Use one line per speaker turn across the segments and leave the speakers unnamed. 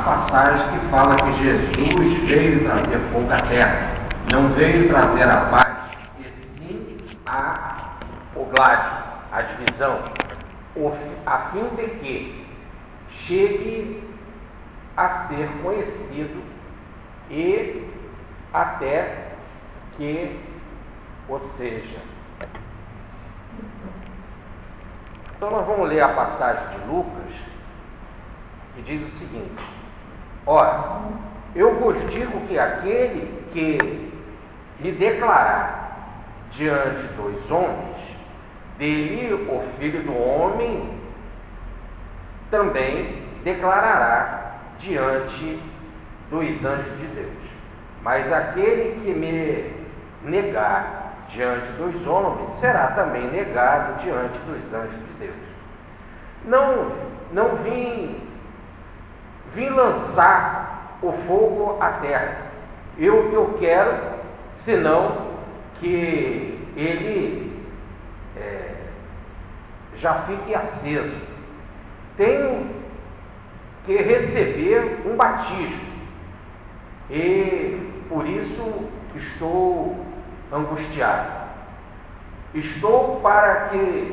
passagem que fala que Jesus veio trazer fogo à terra, não veio trazer a paz, e sim o gládio, a divisão, a fim de que chegue a ser conhecido e até que o seja. Então nós vamos ler a passagem de Lucas, que diz o seguinte: ora, eu vos digo que aquele que me declarar diante dos homens, dele o Filho do Homem também declarará diante dos anjos de Deus. Mas aquele que me negar diante dos homens será também negado diante dos anjos de Deus. Não vim lançar o fogo à terra. Eu quero, senão que ele já fique aceso. Tenho que receber um batismo, e por isso estou angustiado. Estou para que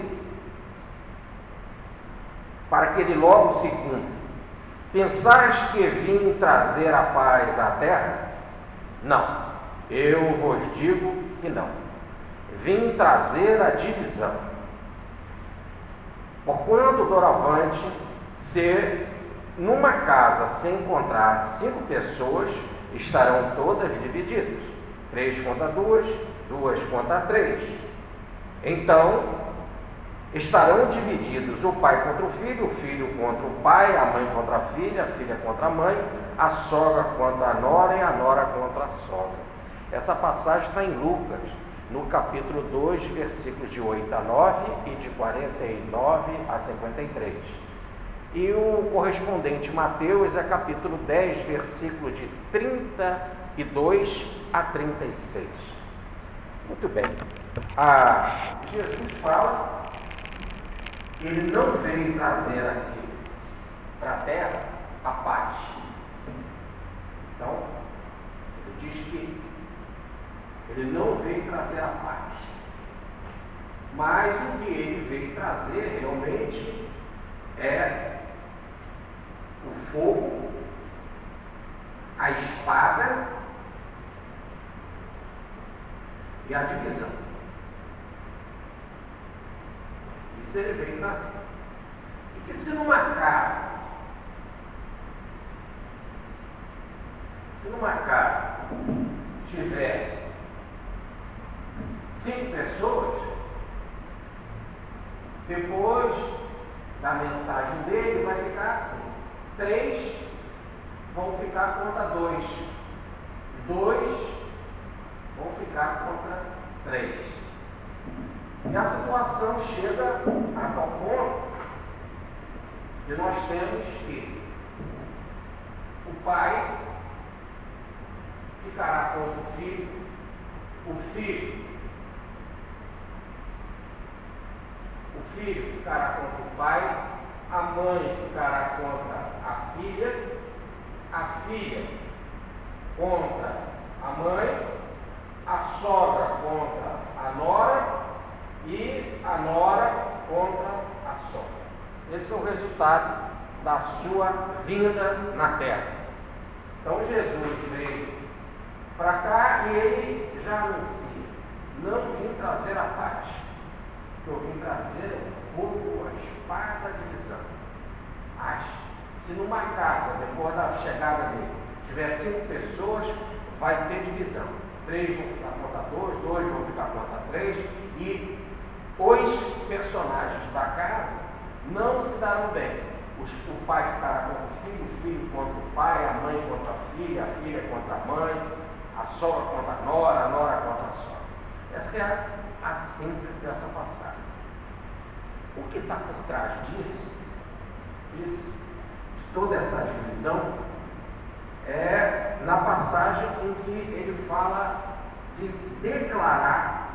ele logo se cumpra. Pensais que vim trazer a paz à terra? Não, eu vos digo que não. Vim trazer a divisão. Porquanto, doravante, se numa casa se encontrar 5 pessoas, estarão todas divididas, 3 contra 2, 2 contra 3. Então, estarão divididos o pai contra o filho contra o pai, a mãe contra a filha contra a mãe, a sogra contra a nora e a nora contra a sogra. Essa passagem está em Lucas, no capítulo 2, versículos de 8 a 9 e de 49 a 53. E o correspondente Mateus é capítulo 10, versículo de 32 a 36. Muito bem. Jesus fala que ele não veio trazer aqui para a terra a paz. Então, ele diz que ele não veio trazer a paz. Mas o que ele veio trazer realmente é o fogo, a espada e a divisão. Isso ele veio trazer. E que se numa casa tiver 5 pessoas, depois da mensagem dele vai ficar assim: 3 vão ficar contra 2, 2 vão ficar contra 3. E a situação chega a tal ponto que nós temos que o pai ficará contra o filho ficará contra o pai, a mãe ficará contra a filha contra a mãe, a sogra contra a nora e a nora contra a sogra. Esse é o resultado da sua vinda na terra. Então Jesus veio para cá e ele já anuncia: não vim trazer a paz, eu vim trazer o fogo, a espada, a divisão. Se numa casa, depois da chegada dele, tiver 5 pessoas, vai ter divisão. 3 vão ficar contra 2, 2 vão ficar contra 3, e os personagens da casa não se darão bem. O pai ficará contra o filho contra o pai, a mãe contra a filha contra a mãe, a sogra contra a nora contra a sogra. Essa é a síntese dessa passagem. O que está por trás disso, de toda essa divisão, é na passagem em que ele fala de declarar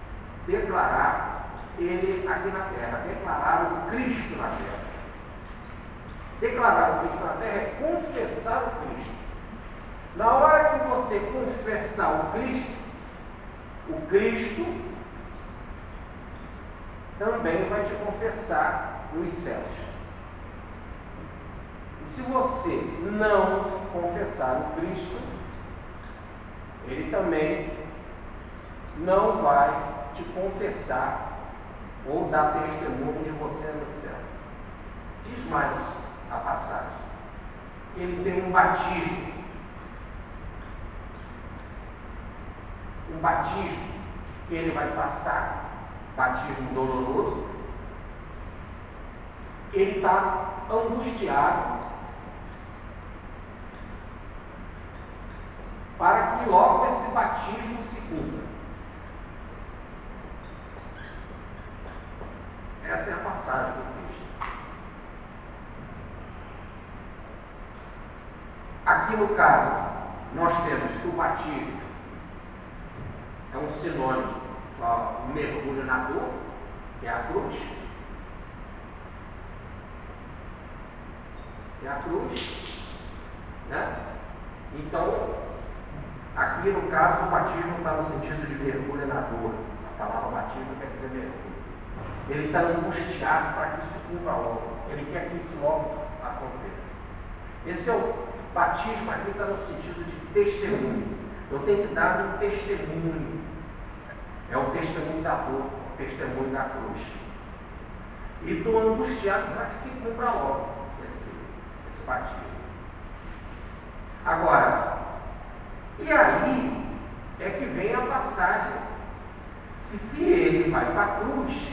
ele aqui na terra, declarar o Cristo na terra. declarar o Cristo na terra é confessar o Cristo. Na hora que você confessar o Cristo também vai te confessar nos céus. E se você não confessar o Cristo, ele também não vai te confessar ou dar testemunho de você no céu. Diz mais a passagem, que ele tem um batismo que ele vai passar, batismo doloroso. Ele está angustiado para que logo esse batismo se cumpra. Essa é a passagem do Cristo. Aqui no caso, nós temos que o batismo é um sinônimo, um mergulho na dor, que é a cruz. É a cruz, né? Então, aqui no caso, o batismo está no sentido de mergulho na dor. A palavra batismo quer dizer mergulho. Ele está angustiado para que isso cumpra logo. Ele quer que isso logo aconteça. Esse é o batismo aqui, está no sentido de testemunho. Eu tenho que dar um testemunho. É o testemunho da dor, o testemunho da cruz. E estou angustiado para que se cumpra logo esse batismo. Agora, e aí é que vem a passagem que se ele vai para a cruz,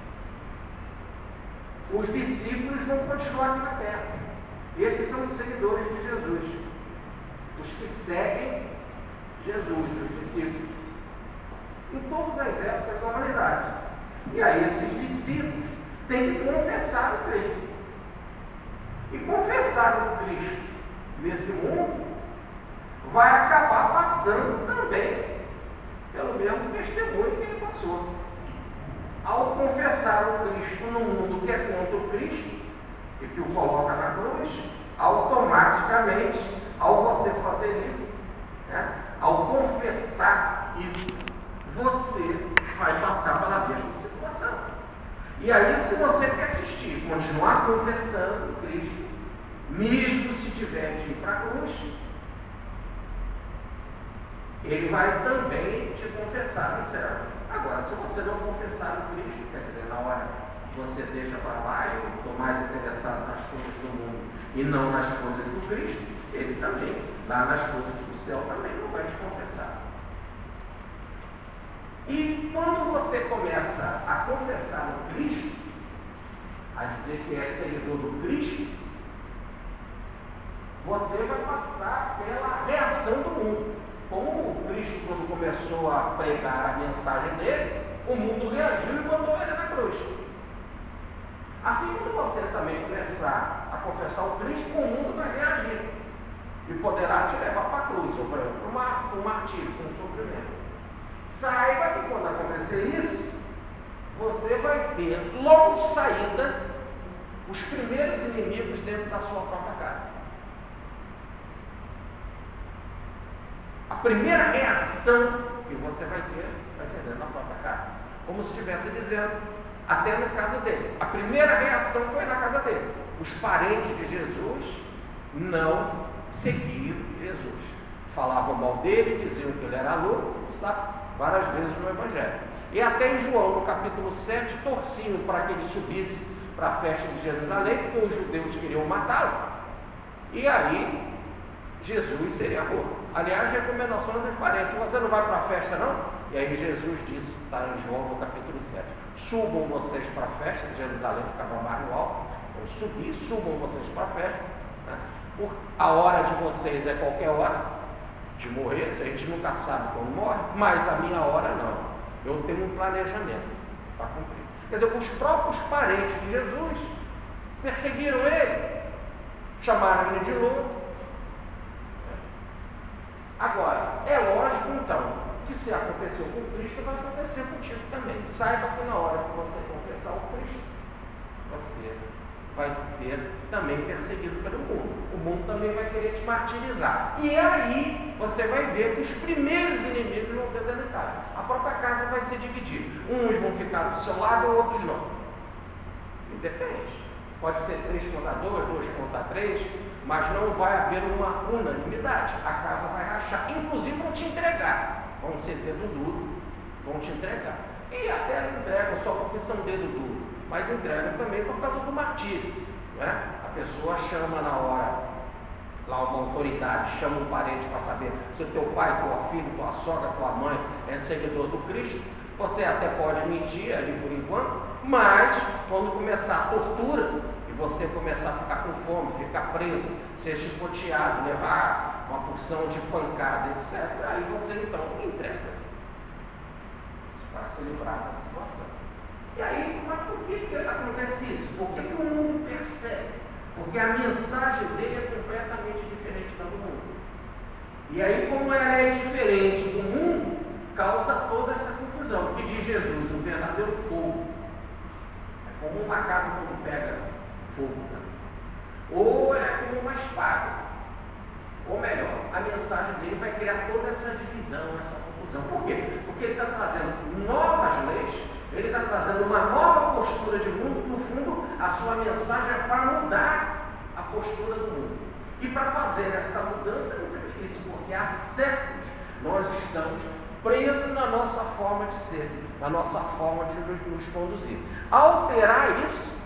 os discípulos vão continuar aqui na terra. Esses são os seguidores de Jesus, os que seguem Jesus, os discípulos, em todas as épocas da humanidade. E aí esses discípulos têm que confessar o Cristo. E confessar o Cristo nesse mundo vai acabar passando também pelo mesmo testemunho que ele passou. Ao confessar o Cristo no mundo que é contra o Cristo e que o coloca na cruz, automaticamente, ao você fazer isso, né, ao confessar isso, você vai passar pela mesma situação. E aí, se você persistir, continuar confessando o Cristo, mesmo se tiver de ir para a cruz, ele vai também te confessar no céu. Agora, se você não confessar o Cristo, quer dizer, na hora que você deixa para lá, eu estou mais interessado nas coisas do mundo e não nas coisas do Cristo, ele também, lá nas coisas do céu, também não vai te confessar. E quando você começa a confessar o Cristo, a dizer que é seguidor do Cristo, você vai passar pela reação do mundo. Como o Cristo, quando começou a pregar a mensagem dele, o mundo reagiu e botou ele na cruz. Assim, quando você também começar a confessar o Cristo, o mundo vai reagir e poderá te levar para a cruz, ou para um martírio, para um sofrimento. Saiba que quando acontecer isso, você vai ter logo de saída os primeiros inimigos dentro da sua própria casa. A primeira reação que você vai ter vai ser dentro da própria casa. Como se estivesse dizendo, até no caso dele. A primeira reação foi na casa dele. Os parentes de Jesus não seguiam Jesus. Falavam mal dele, diziam que ele era louco, está várias vezes no Evangelho. E até em João, no capítulo 7, torciam para que ele subisse para a festa de Jerusalém, porque os judeus queriam matá-lo. E aí, Jesus seria morto. Aliás, recomendações dos parentes: você não vai para a festa, não? E aí Jesus disse, está em João no capítulo 7, subam vocês para a festa de Jerusalém, ficava mais alto. Então subam vocês para a festa, né? A hora de vocês é qualquer hora de morrer, a gente nunca sabe quando morre, mas a minha hora não. Eu tenho um planejamento para cumprir. Quer dizer, os próprios parentes de Jesus perseguiram ele, chamaram ele de louco. Agora, é lógico então que se aconteceu com Cristo, vai acontecer contigo também. Saiba que na hora que você confessar o Cristo, você vai ter também perseguido pelo mundo. O mundo também vai querer te martirizar. E aí você vai ver que os primeiros inimigos vão ter dentro de casa. A própria casa vai se dividir. Uns vão ficar do seu lado, outros não. E depende. Pode ser 3 contra 2, 2 contra 3, mas não vai haver uma unanimidade. A casa vai rachar. Inclusive vão te entregar. Vão ser dedo duro, vão te entregar. E até não entregam só porque são dedo duro, mas entregam também por causa do martírio. Né? A pessoa chama na hora, lá uma autoridade, chama um parente para saber se o teu pai, tua filha, tua sogra, tua mãe é seguidor do Cristo. Você até pode mentir ali por enquanto, mas quando começar a tortura e você começar a ficar com fome, ficar preso, ser chicoteado, levar uma porção de pancada, etc., aí você então entrega para se livrar da situação. E aí, mas por que acontece isso? Por que o mundo percebe? Porque a mensagem dele é completamente diferente da do mundo. E aí, como ela é diferente do mundo, causa toda essa confusão. Porque diz Jesus, um verdadeiro fogo. É como uma casa quando pega fogo. Né? Ou é como uma espada. Ou melhor, a mensagem dele vai criar toda essa divisão, essa confusão. Por quê? Porque ele está trazendo novas leis, ele está trazendo uma nova postura de mundo. No fundo, a sua mensagem é para mudar a postura do mundo. E para fazer essa mudança é muito difícil, porque há séculos nós estamos presos na nossa forma de ser, na nossa forma de nos conduzir. Alterar isso,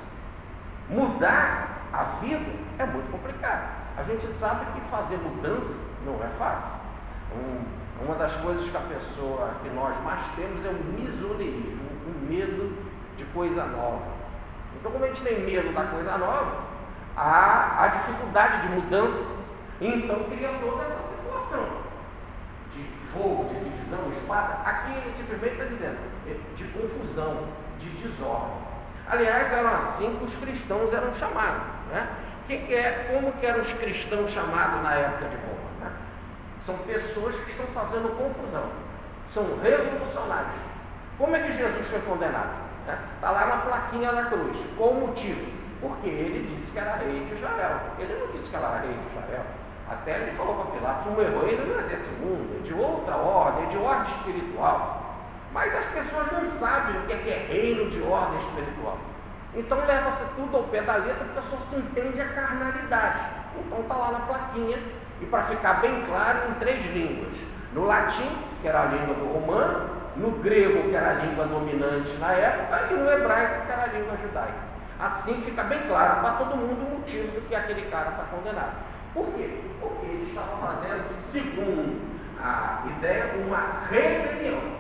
mudar a vida, é muito complicado. A gente sabe que fazer mudança não é fácil. Uma das coisas que nós mais temos é o misoneísmo, o medo de coisa nova. Então, como a gente tem medo da coisa nova, há a dificuldade de mudança. Então, cria toda essa situação de fogo, de divisão, espada. Aqui ele simplesmente está dizendo de confusão, de desordem. Aliás, era assim que os cristãos eram chamados, né? Como que eram os cristãos chamados na época de Roma? Né? São pessoas que estão fazendo confusão, são revolucionários. Como é que Jesus foi condenado? Está lá na plaquinha da cruz. Qual o motivo? Porque ele disse que era rei de Israel. Ele não disse que ela era rei de Israel. Até ele falou para Pilatos, o meu reino não é desse mundo, é de outra ordem, é de ordem espiritual. Mas as pessoas não sabem o que é reino de ordem espiritual. Então leva-se tudo ao pé da letra, porque só se entende a carnalidade. Então está lá na plaquinha, e para ficar bem claro, em 3 línguas. No latim, que era a língua do romano, no grego, que era a língua dominante na época, e no hebraico, que era a língua judaica. Assim fica bem claro para todo mundo o motivo do que aquele cara está condenado. Por quê? Porque ele estava fazendo, segundo a ideia, uma rebelião.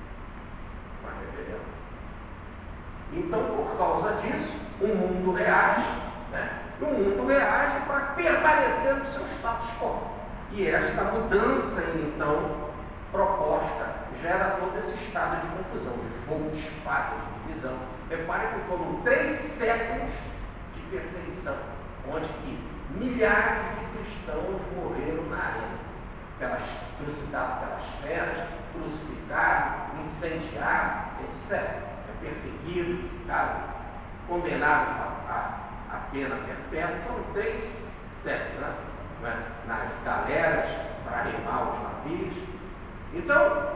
Então, por causa disso, o mundo reage, né? O mundo reage para permanecer no seu status quo. E esta mudança, então, proposta, gera todo esse estado de confusão, de fogo, de espada, de divisão. Repare que foram 3 séculos de perseguição, onde que milhares de cristãos morreram na arena, crucificados pelas feras, crucificados, incendiados, etc. Perseguidos, ficaram condenados a pena perpétua. Foram 3 séculos, né? Nas galeras para remar os navios. Então,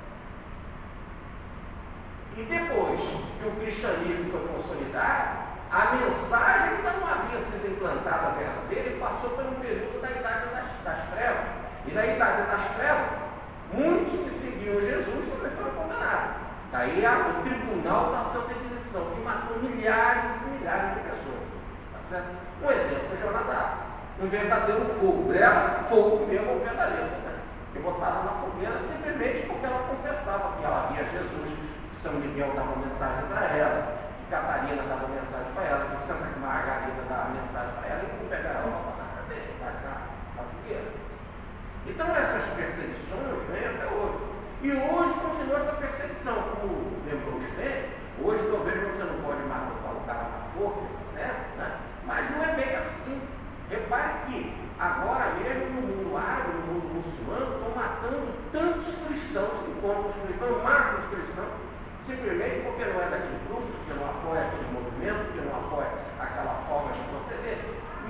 e depois que o cristianismo foi consolidado, a mensagem ainda não havia sido implantada verdadeira e passou pelo período da Idade das Trevas. E na Idade das Trevas, muitos que seguiam Jesus também foram condenados. Daí o tribunal da Santa Inquisição, que matou milhares e milhares de pessoas. Tá certo? Um exemplo, Jonadá, um verdadeiro fogo. Era fogo mesmo ao pé da letra, né? Que botaram na fogueira simplesmente porque ela confessava que ela via Jesus, que São Miguel dava mensagem para ela, que Catarina dava mensagem para ela, que Santa Margarida dava mensagem para ela, e não pegar ela e botar na cadeia, na fogueira. Então essas perseguições vêm até hoje. E hoje continua essa perseguição, como lembrou você, hoje talvez você não pode mais botar o cara na forca, etc., né? Mas não é bem assim. Repare que agora mesmo no mundo árabe, no mundo muçulmano, estão matando tantos cristãos, enquanto os cristãos matam os cristãos, simplesmente porque não é daquele grupo, porque não apoia aquele movimento, porque não apoia aquela forma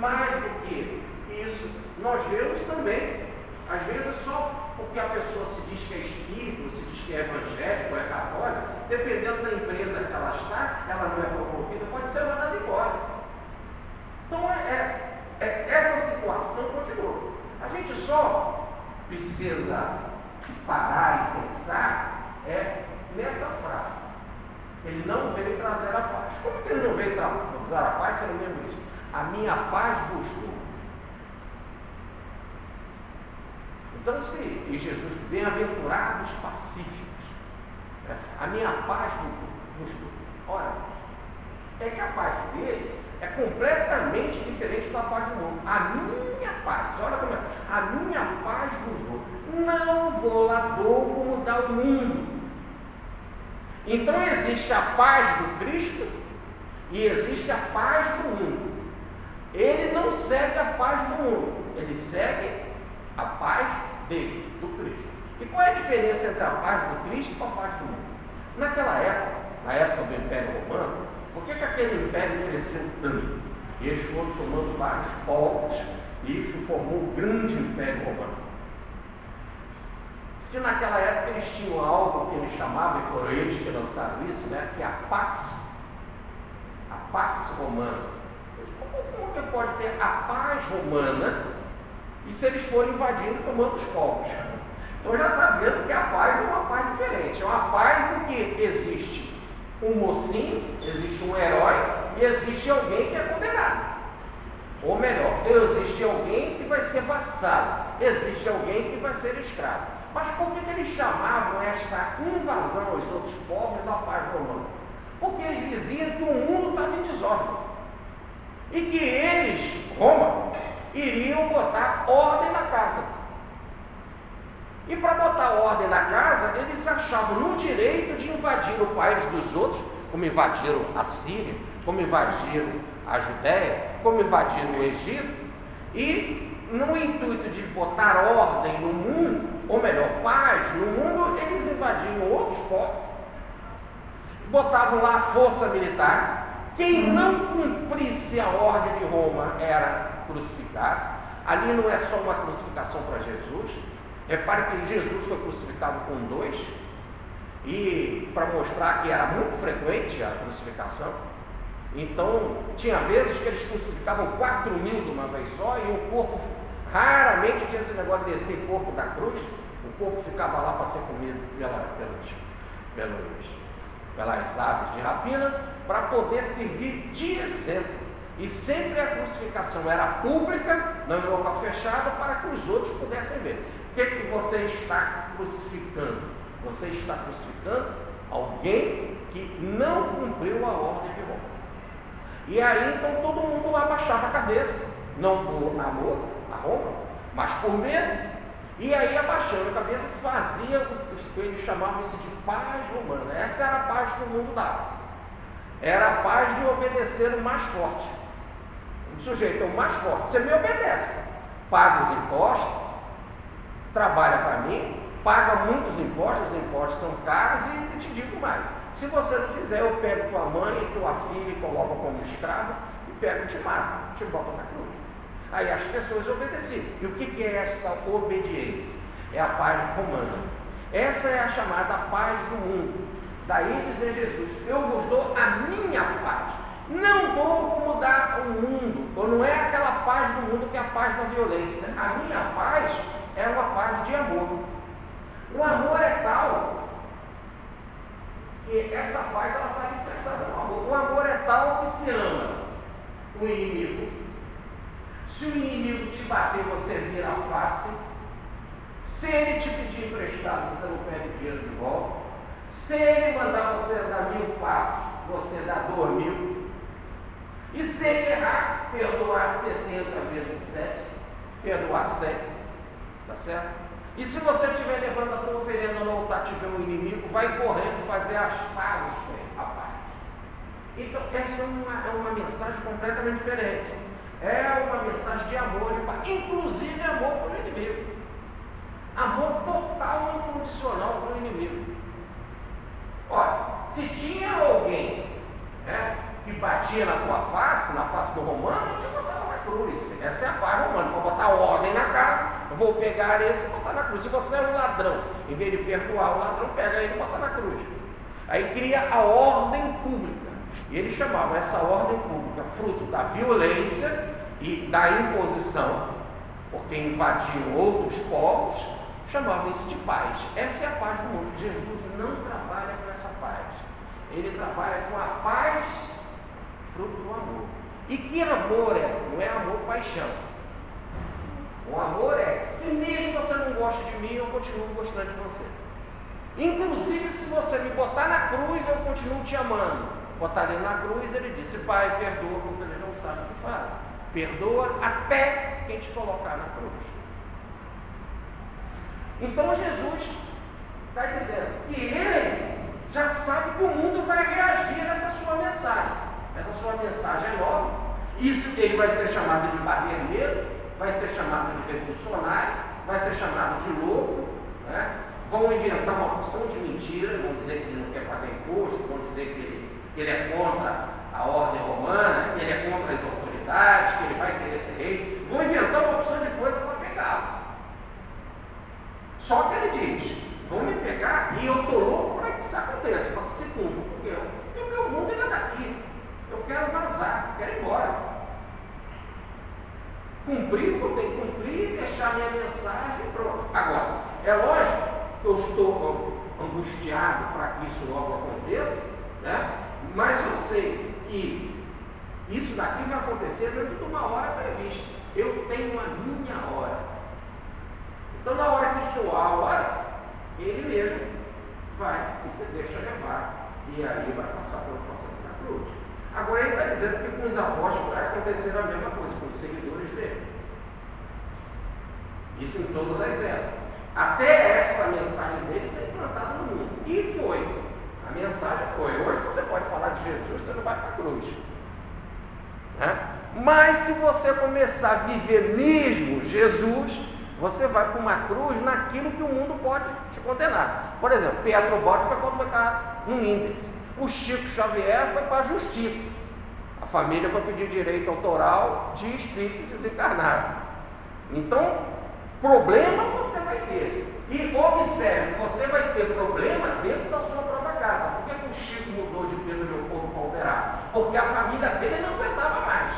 mais do que isso, nós vemos também, às vezes só porque a pessoa se diz que é espírita, se diz que é evangélico, é católico, dependendo da empresa que ela está, ela não é promovida, pode ser mandada embora. Então, essa situação continua. A gente só precisa parar e pensar nessa frase. Ele não veio trazer a paz. Como que ele não veio trazer a paz, se ele mesmo diz? A minha paz vos dou. Então, e Jesus, bem-aventurados pacíficos, né? A minha paz vos dou. Ora, é que a paz dele é completamente diferente da paz do mundo. A minha paz, olha como é, a minha paz vos dou. Não vou lá dou como dá o mundo. Então existe a paz do Cristo e existe a paz do mundo. Ele não segue a paz do mundo, ele segue a paz dele, do Cristo. E qual é a diferença entre a paz do Cristo e a paz do mundo? Naquela época, na época do Império Romano, por que aquele império cresceu tanto? E eles foram tomando vários povos e se formou um grande Império Romano. Se naquela época eles tinham algo que eles chamavam, e foram eles que lançaram isso, né, que é a Pax Romana. Como que pode ter a paz romana e se eles forem invadindo tomando os povos? Então já está vendo que a paz é uma paz diferente. É uma paz em que existe um mocinho, existe um herói e existe alguém que é condenado. Ou melhor, existe alguém que vai ser vassalo, existe alguém que vai ser escravo. Mas por que eles chamavam esta invasão aos outros povos da paz romana? Porque eles diziam que o mundo estava em desordem. E que eles, Roma, iriam botar ordem na casa. E para botar ordem na casa, eles se achavam no direito de invadir o país dos outros, como invadiram a Síria, como invadiram a Judéia, como invadiram o Egito, e no intuito de botar ordem no mundo, ou melhor, paz no mundo, eles invadiam outros povos, botavam lá a força militar. Quem não cumprisse a ordem de Roma era crucificado. Ali não é só uma crucificação para Jesus. Repare que Jesus foi crucificado com 2, e para mostrar que era muito frequente a crucificação. Então, tinha vezes que eles crucificavam 4.000 de uma vez só, e o corpo, raramente tinha esse negócio de descer o corpo da cruz, o corpo ficava lá para ser comido pelas aves de rapina, para poder servir de exemplo. E sempre a crucificação era pública, não em local fechado, para que os outros pudessem ver. O que você está crucificando? Você está crucificando alguém que não cumpriu a ordem de Roma. E aí então todo mundo abaixava a cabeça, não por amor a Roma, mas por medo. E aí abaixando a cabeça fazia o que eles chamavam isso de paz romana. Essa era a paz que o mundo dava. Era a paz de obedecer o mais forte. O sujeito é o mais forte, você me obedece, paga os impostos, trabalha para mim, paga muitos impostos, os impostos são caros, e te digo mais, se você não fizer, eu pego tua mãe e tua filha e coloco como escravo, e pego e te mato, te boto na cruz. Aí as pessoas obedeciam. E o que é essa obediência? É a paz romana. Essa é a chamada paz do mundo. Daí dizer Jesus, eu vos dou a minha paz. Não dou como dá o mundo, ou não é aquela paz do mundo que é a paz da violência. A minha paz é uma paz de amor. O amor é tal que essa paz ela está alicerçada no amor. O amor é tal que se ama o inimigo. Se o inimigo te bater, você vira a face. Se ele te pedir emprestado, você não pede o dinheiro de volta. Se ele mandar você dar 1.000 passos, você dá 2.000. E se ele errar, perdoar 70 vezes 7, perdoar 100. Tá certo? E se você estiver levando a tua oferenda no altar, tiver um inimigo, vai correndo fazer as pazes com ele, rapaz. Então, essa é uma mensagem completamente diferente. É uma mensagem de amor, inclusive amor para o inimigo. Amor total e incondicional para o inimigo. Olha, se tinha alguém que batia na tua face, na face do romano, te botava na cruz. Essa é a paz romana. Vou botar ordem na casa, vou pegar esse e botar na cruz. Se você é um ladrão, em vez de perdoar o ladrão, pega ele e bota na cruz. Aí cria a ordem pública. E eles chamavam essa ordem pública fruto da violência e da imposição, porque invadiam outros povos, chamavam isso de paz. Essa é a paz do mundo. Jesus não trabalha com essa paz. Ele trabalha com a paz fruto do amor. E que amor é? Não é amor paixão. O amor é, se mesmo você não gosta de mim, eu continuo gostando de você. Inclusive, se você me botar na cruz, eu continuo te amando. Botar ele na cruz, ele disse: Pai, perdoa, porque eles não sabem o que fazem. Perdoa até quem te colocar na cruz. Então Jesus está dizendo que ele já sabe que o mundo vai reagir nessa sua mensagem. Essa sua mensagem é nova. Isso que ele vai ser chamado de barreiro, vai ser chamado de revolucionário, vai ser chamado de louco, né? Vão inventar uma porção de mentiras, vão dizer que ele não quer pagar imposto, vão dizer que ele é contra a ordem romana, que ele é contra as autoridades, que ele vai querer ser rei. Vão inventar uma porção de coisa para pegá-lo. Só que ele diz: vão me pegar e eu estou louco para que isso aconteça, para que se cumpra, porque o meu mundo ainda está aqui. Eu quero vazar, eu quero ir embora. Cumprir o que eu tenho que cumprir, deixar minha mensagem e pronto. Agora, é lógico que eu estou angustiado para que isso logo aconteça, né? Mas eu sei que isso daqui vai acontecer dentro de uma hora prevista. Eu tenho a minha hora. Então, na hora que soar a hora, ele mesmo vai e se deixa levar. E aí vai passar pelo processo da cruz. Agora ele está dizendo que com os apóstolos vai acontecer a mesma coisa, com os seguidores dele. Isso em todas as épocas. Até essa mensagem dele ser implantada no mundo. E foi. A mensagem foi. Hoje você pode falar de Jesus, você não vai para a cruz. Né? Mas se você começar a viver mesmo Jesus, você vai para uma cruz naquilo que o mundo pode te condenar. Por exemplo, Pedro Bote foi colocado no índice. O Chico Xavier foi para a justiça. A família foi pedir direito autoral de espírito desencarnado. Então, problema você vai ter. E observe, você vai ter problema dentro da sua própria casa. Por que o Chico mudou de Pedro Leopoldo para Alberá? Porque a família dele não aguentava mais.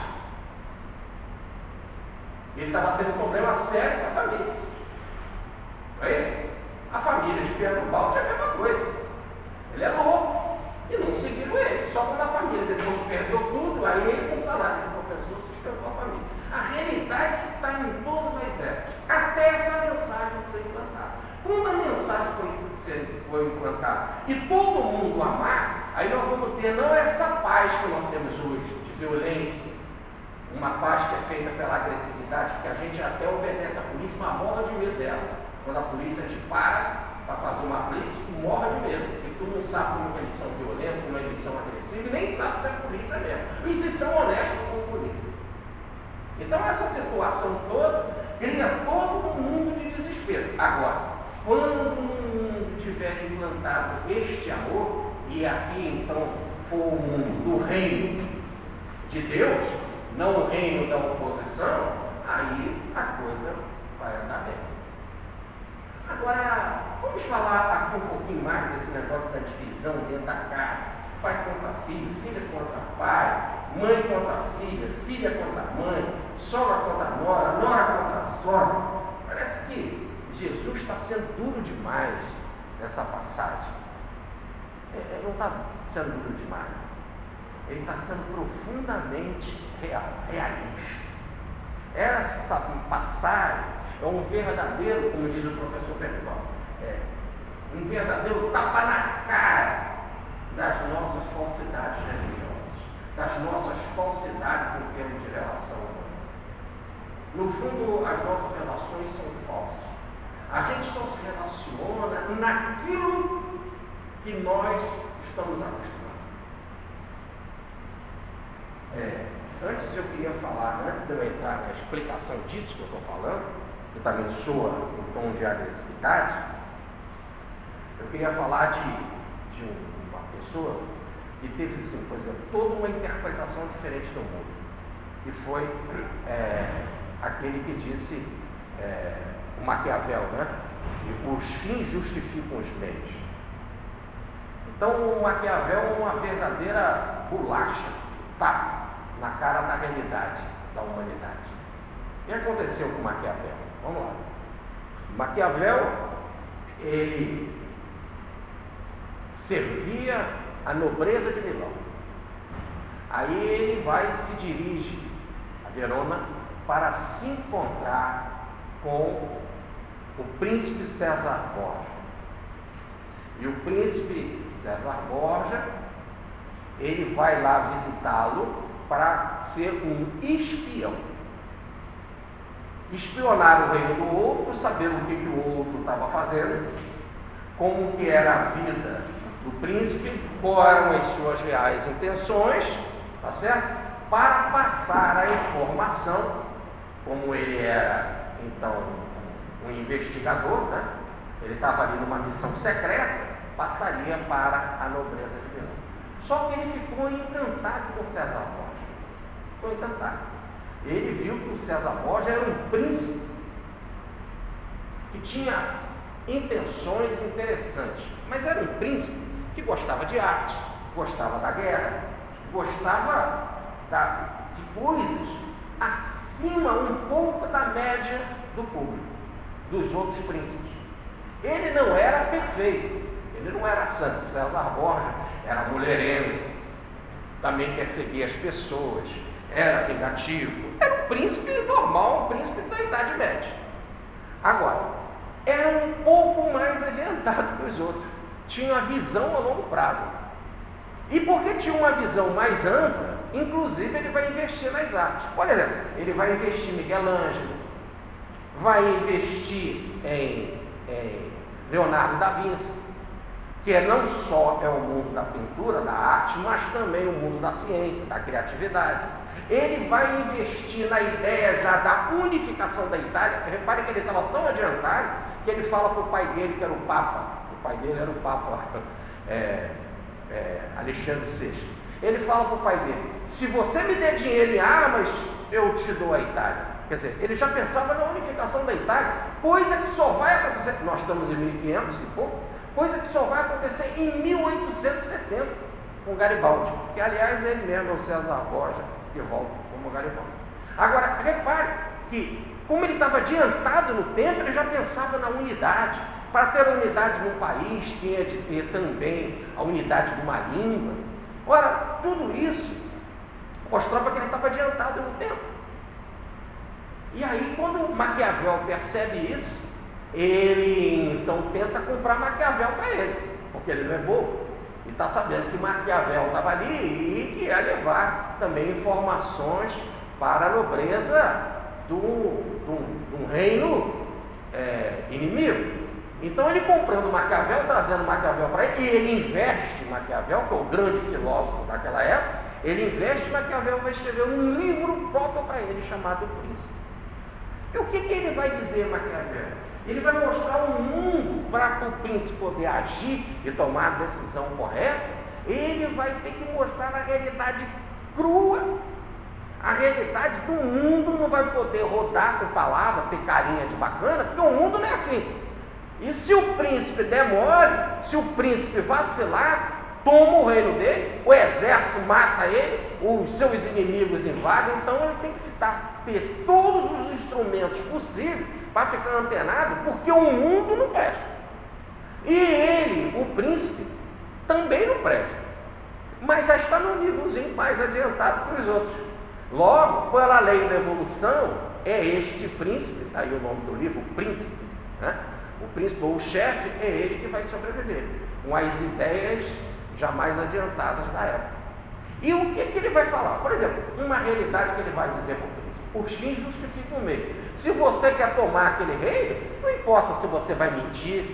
Ele estava tendo problema sério com a família. Não é isso? A família de Pedro Balde é a mesma coisa. Ele é louco. E não seguiram ele. Só quando a família depois perdeu tudo, aí ele, com salário de professor, sustentou a família. A realidade está em todas as épocas. Até essa mensagem ser implantada. Quando a mensagem foi implantada e todo mundo amar, aí nós vamos ter não essa paz que nós temos hoje, de violência, uma paz que é feita pela agressividade, que a gente até obedece a polícia, mas morre de medo dela. Quando a polícia te para fazer uma blitz, tu morre de medo, porque tu não sabe como eles são violentos, como eles são agressivos, e nem sabe se é polícia mesmo. E se são honestos com a polícia. Então essa situação toda cria todo um mundo de desespero. Agora, quando o mundo tiver implantado este amor, e aqui então for o mundo do reino de Deus, não o reino da oposição, aí a coisa vai andar bem. Agora, vamos falar aqui um pouquinho mais desse negócio da divisão dentro da casa. Pai contra filho, filha contra pai, mãe contra filha, filha contra mãe, sogra contra nora, nora contra sogra. Parece que Jesus está sendo duro demais nessa passagem. Ele não está sendo duro demais. Ele está sendo profundamente realista. Essa passagem é um verdadeiro, como diz o professor Bertol, um verdadeiro tapa na cara das nossas falsidades religiosas, das nossas falsidades em termos de relação humana. No fundo, as nossas relações são falsas. A gente só se relaciona naquilo que nós estamos acostumados. Antes eu queria falar, antes de eu entrar na explicação disso que eu estou falando, que também soa um tom de agressividade, eu queria falar de uma pessoa que teve, assim, por exemplo, toda uma interpretação diferente do mundo, que foi aquele que disse, o Maquiavel, né? Os fins justificam os meios. Então o Maquiavel é uma verdadeira bolacha, tá na cara da realidade da humanidade. O que aconteceu com Maquiavel? Vamos lá. Maquiavel, ele servia a nobreza de Milão. Aí ele se dirige a Verona para se encontrar com o príncipe César Borgia. E o príncipe César Borgia, ele vai lá visitá-lo para ser um espião. Espionar o reino do outro, saber o que o outro estava fazendo, como que era a vida do príncipe, quais eram as suas reais intenções, tá certo? Para passar a informação, como ele era, então, um investigador, né? Ele estava ali numa missão secreta, passaria para a nobreza de Milão. Só que ele ficou encantado com César Borgia. Ficou encantado. Ele viu que o César Borgia era um príncipe que tinha intenções interessantes, mas era um príncipe que gostava de arte, gostava da guerra, gostava de coisas acima um pouco da média do público, dos outros príncipes. Ele não era perfeito, ele não era santo. César Borgia era mulherengo, também perseguia as pessoas, era vingativo, era um príncipe normal, um príncipe da Idade Média. Agora, era um pouco mais adiantado que os outros, tinha uma visão a longo prazo. E porque tinha uma visão mais ampla, inclusive ele vai investir nas artes. Por exemplo, ele vai investir em Miguel Ângelo, vai investir em Leonardo da Vinci, que não só é o mundo da pintura, da arte, mas também o mundo da ciência, da criatividade. Ele vai investir na ideia já da unificação da Itália. Repare que ele estava tão adiantado que ele fala para o pai dele, que era o Papa. O pai dele era o Papa Alexandre VI. Ele fala para o pai dele: se você me der dinheiro em armas, eu te dou a Itália. Quer dizer, ele já pensava na unificação da Itália, coisa que só vai acontecer, nós estamos em 1500 e pouco, coisa que só vai acontecer em 1870 com Garibaldi, que aliás ele mesmo é o César Borgia, que volta como Garibaldi. Agora, repare que, como ele estava adiantado no tempo, ele já pensava na unidade. Para ter unidade num país, tinha de ter também a unidade de uma língua. Ora, tudo isso mostrava que ele estava adiantado no tempo. E aí, quando Maquiavel percebe isso, ele então tenta comprar Maquiavel para ele, porque ele não é bobo. E está sabendo que Maquiavel estava ali e que ia levar também informações para a nobreza do reino inimigo. Então ele comprando Maquiavel, trazendo Maquiavel para ele, e ele investe Maquiavel, que é o grande filósofo daquela época, ele investe Maquiavel, vai escrever um livro próprio para ele, chamado O Príncipe. E o que ele vai dizer, Maquiavel? Ele vai mostrar um mundo para o príncipe poder agir e tomar a decisão correta. Ele vai ter que mostrar a realidade crua. A realidade do mundo não vai poder rodar com palavra, ter carinha de bacana, porque o mundo não é assim. E se o príncipe der mole, se o príncipe vacilar, toma o reino dele, o exército mata ele, os seus inimigos invadem. Então ele tem que ter todos os instrumentos possíveis para ficar antenado, porque o mundo não presta. E ele, o príncipe, também não presta, mas já está num nívelzinho mais adiantado que os outros. Logo, pela lei da evolução, é este príncipe, daí o nome do livro, o príncipe, né? O príncipe ou o chefe, é ele que vai sobreviver, com as ideias já mais adiantadas da época. E o que ele vai falar? Por exemplo, uma realidade que ele vai dizer para o príncipe: os fins justificam o meio. Se você quer tomar aquele reino, não importa se você vai mentir,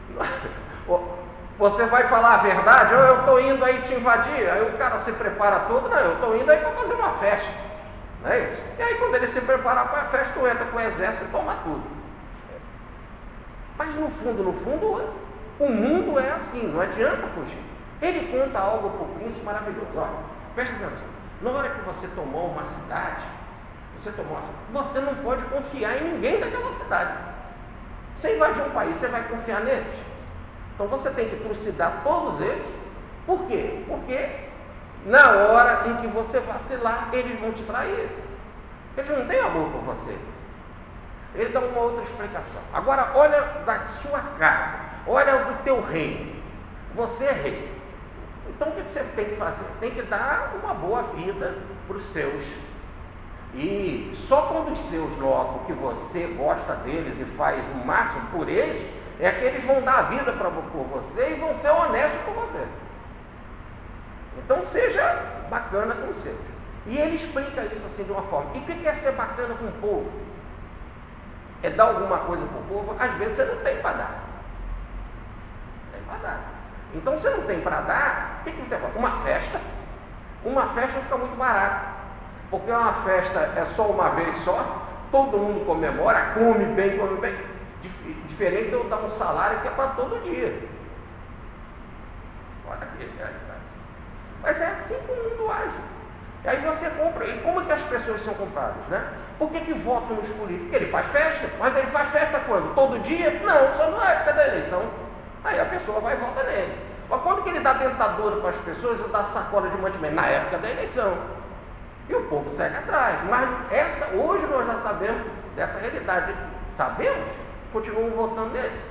você vai falar a verdade, ou eu estou indo aí te invadir, aí o cara se prepara todo, não, eu estou indo aí para fazer uma festa, não é isso? E aí quando ele se preparar para a festa, tu entra com o exército e toma tudo. Mas no fundo, o mundo é assim, não adianta fugir. Ele conta algo para o príncipe maravilhoso. Olha, presta atenção, na hora que você tomou uma cidade, Você tomou ação. Você não pode confiar em ninguém daquela cidade. Você invadir um país, você vai confiar neles? Então você tem que trucidar todos eles. Por quê? Porque na hora em que você vacilar, eles vão te trair. Eles não têm amor por você. Ele dá uma outra explicação. Agora, olha da sua casa, olha do teu reino. Você é rei. Então o que você tem que fazer? Tem que dar uma boa vida para os seus. E só quando os seus notam que você gosta deles e faz o máximo por eles, é que eles vão dar a vida por você e vão ser honestos com você. Então seja bacana com os seus. E ele explica isso assim de uma forma. E o que é ser bacana com o povo? É dar alguma coisa para o povo? Às vezes você não tem para dar. Tem para dar. Então você não tem para dar, o que você faz? Uma festa. Uma festa fica muito barata. Porque uma festa é só uma vez só, todo mundo comemora, come bem, come bem. Diferente de eu dar um salário que é para todo dia. Olha que realidade. Mas é assim que o mundo age. E aí você compra. E como é que as pessoas são compradas, né? Por que votam nos políticos? Porque ele faz festa. Mas ele faz festa quando? Todo dia? Não, só na época da eleição. Aí a pessoa vai e vota nele. Mas quando que ele dá dentadura para as pessoas e dá sacola de mantimento? Na época da eleição. E o povo segue atrás. Mas hoje nós já sabemos dessa realidade. Sabemos, continuam votando neles.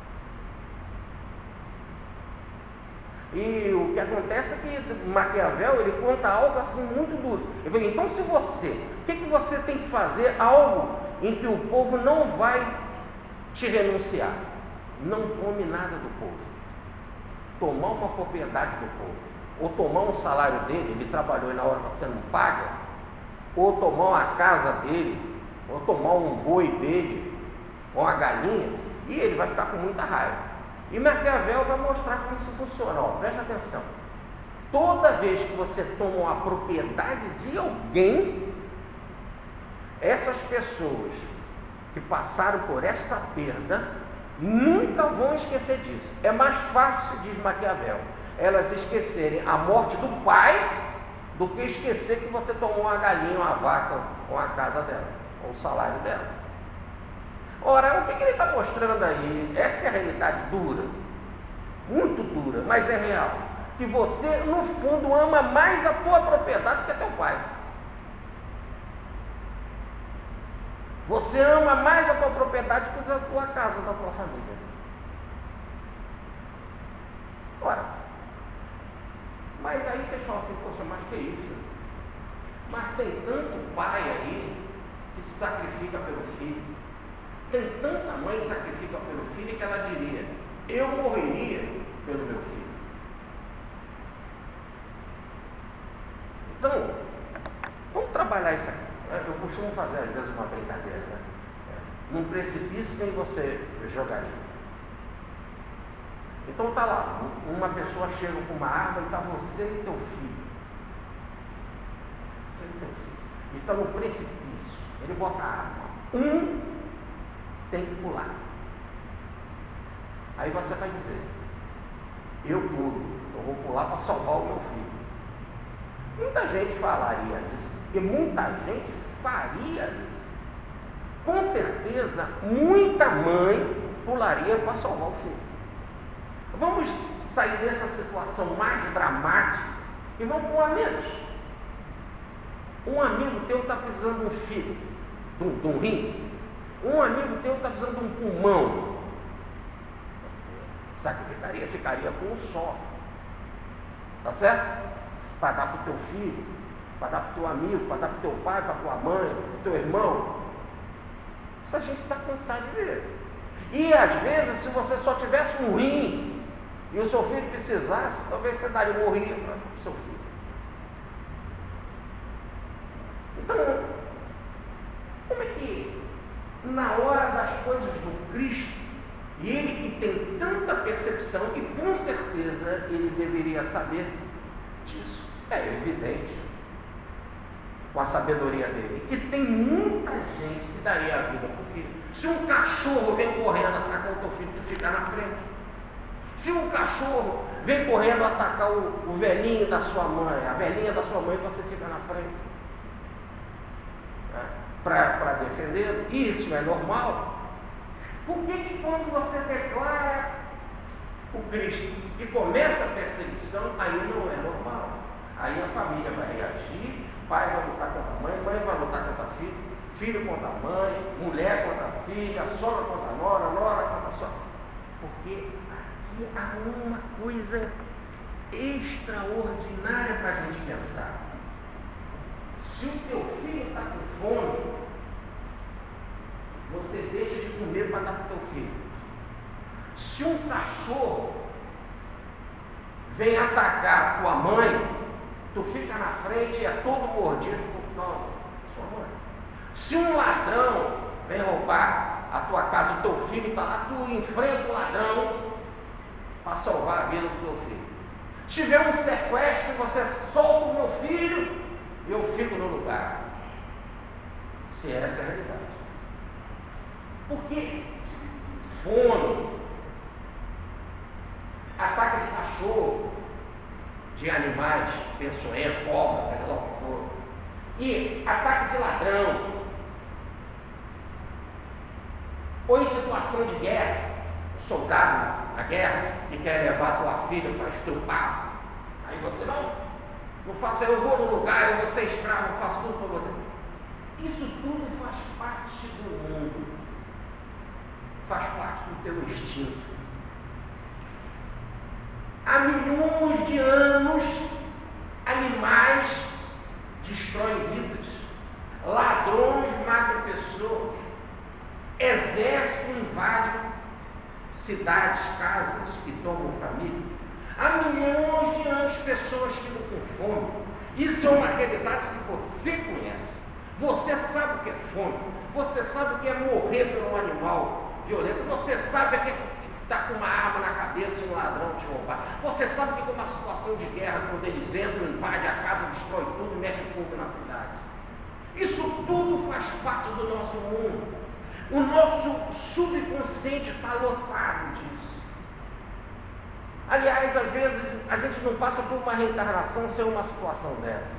E o que acontece é que Maquiavel, ele conta algo assim muito duro. Ele fala, então se você, o que você tem que fazer? Algo em que o povo não vai te renunciar. Não tome nada do povo. Tomar uma propriedade do povo. Ou tomar um salário dele, ele trabalhou e na hora você não paga, ou tomar uma casa dele, ou tomar um boi dele, ou uma galinha, e ele vai ficar com muita raiva. E Maquiavel vai mostrar como isso funciona. Ó, presta atenção. Toda vez que você toma uma propriedade de alguém, essas pessoas que passaram por esta perda nunca vão esquecer disso. É mais fácil, diz Maquiavel, elas esquecerem a morte do pai do que esquecer que você tomou uma galinha, uma vaca, ou a casa dela, ou o salário dela. Ora, o que ele está mostrando aí? Essa é a realidade dura, muito dura, mas é real. Que você, no fundo, ama mais a tua propriedade que a teu pai. Você ama mais a tua propriedade que a tua casa, da tua família. Ora, mas aí você fala assim, poxa, mas que isso? Mas tem tanto pai aí que se sacrifica pelo filho. Tem tanta mãe que sacrifica pelo filho que ela diria, eu morreria pelo meu filho. Então, vamos trabalhar isso aqui. Eu costumo fazer às vezes uma brincadeira, né? Num precipício, quem você jogaria? Então está lá, uma pessoa chega com uma arma e está você e teu filho. Você e teu filho. E está no precipício. Ele bota a arma. Um tem que pular. Aí você vai dizer, eu pulo, eu vou pular para salvar o meu filho. Muita gente falaria isso. E muita gente faria isso. Com certeza, muita mãe pularia para salvar o filho. Vamos sair dessa situação mais dramática e vamos para um amigo. Um amigo teu está precisando de um filho, de um rim. Um amigo teu está precisando de um pulmão. Você sacrificaria, ficaria com um só. Tá certo? Para dar para o teu filho, para dar para o teu amigo, para dar para o teu pai, para a tua mãe, para o teu irmão. Isso a gente está cansado de ver. E às vezes, se você só tivesse um rim e o seu filho precisasse, talvez você daria um rim para o seu filho. Então, como é que na hora das coisas do Cristo, e ele que tem tanta percepção, e com certeza ele deveria saber disso, é evidente, com a sabedoria dele, que tem muita gente que daria a vida para o filho. Se um cachorro vem correndo atacar o teu filho, tu fica na frente. Se um cachorro vem correndo atacar o velhinho da sua mãe, a velhinha da sua mãe, você fica na frente. para defender. Isso é normal. Por que quando você declara o Cristo e começa a perseguição, aí não é normal? Aí a família vai reagir, pai vai lutar contra a mãe vai lutar contra a filha, filho contra a mãe, mulher contra a filha, sogra contra a nora, nora contra a sogra. Porque aqui há uma coisa extraordinária para a gente pensar. Se o teu filho está com fome, você deixa de comer para dar para o teu filho. Se um cachorro vem atacar a tua mãe, tu fica na frente e é todo mordido por sua mãe. Se um ladrão vem roubar a tua casa, o teu filho está lá, tu enfrenta o ladrão para salvar a vida do teu filho. Se tiver um sequestro, você solta o meu filho e eu fico no lugar. Se essa é a realidade. Porque fome, ataque de cachorro, de animais peçonhentos, cobras, seja lá o que for, e ataque de ladrão, ou em situação de guerra, soldado na guerra que quer levar tua filha para estrupar, aí você não faça, eu vou no lugar, eu vou ser escravo, eu faço tudo para você. Isso tudo faz parte do mundo, faz parte do teu instinto. Há milhões de anos, animais destroem vidas, ladrões matam pessoas, exército invade cidades, casas e tomam família. Há milhões de anos pessoas ficam com fome. Isso é uma realidade que você conhece. Você sabe o que é fome. Você sabe o que é morrer por um animal violento. Você sabe o que é estar com uma arma na cabeça e um ladrão te roubar. Você sabe que é uma situação de guerra, quando eles entram, invadem a casa, destrói tudo e mete fogo na cidade. Isso tudo faz parte do nosso mundo. O nosso subconsciente está lotado disso. Aliás, às vezes a gente não passa por uma reencarnação sem uma situação dessa.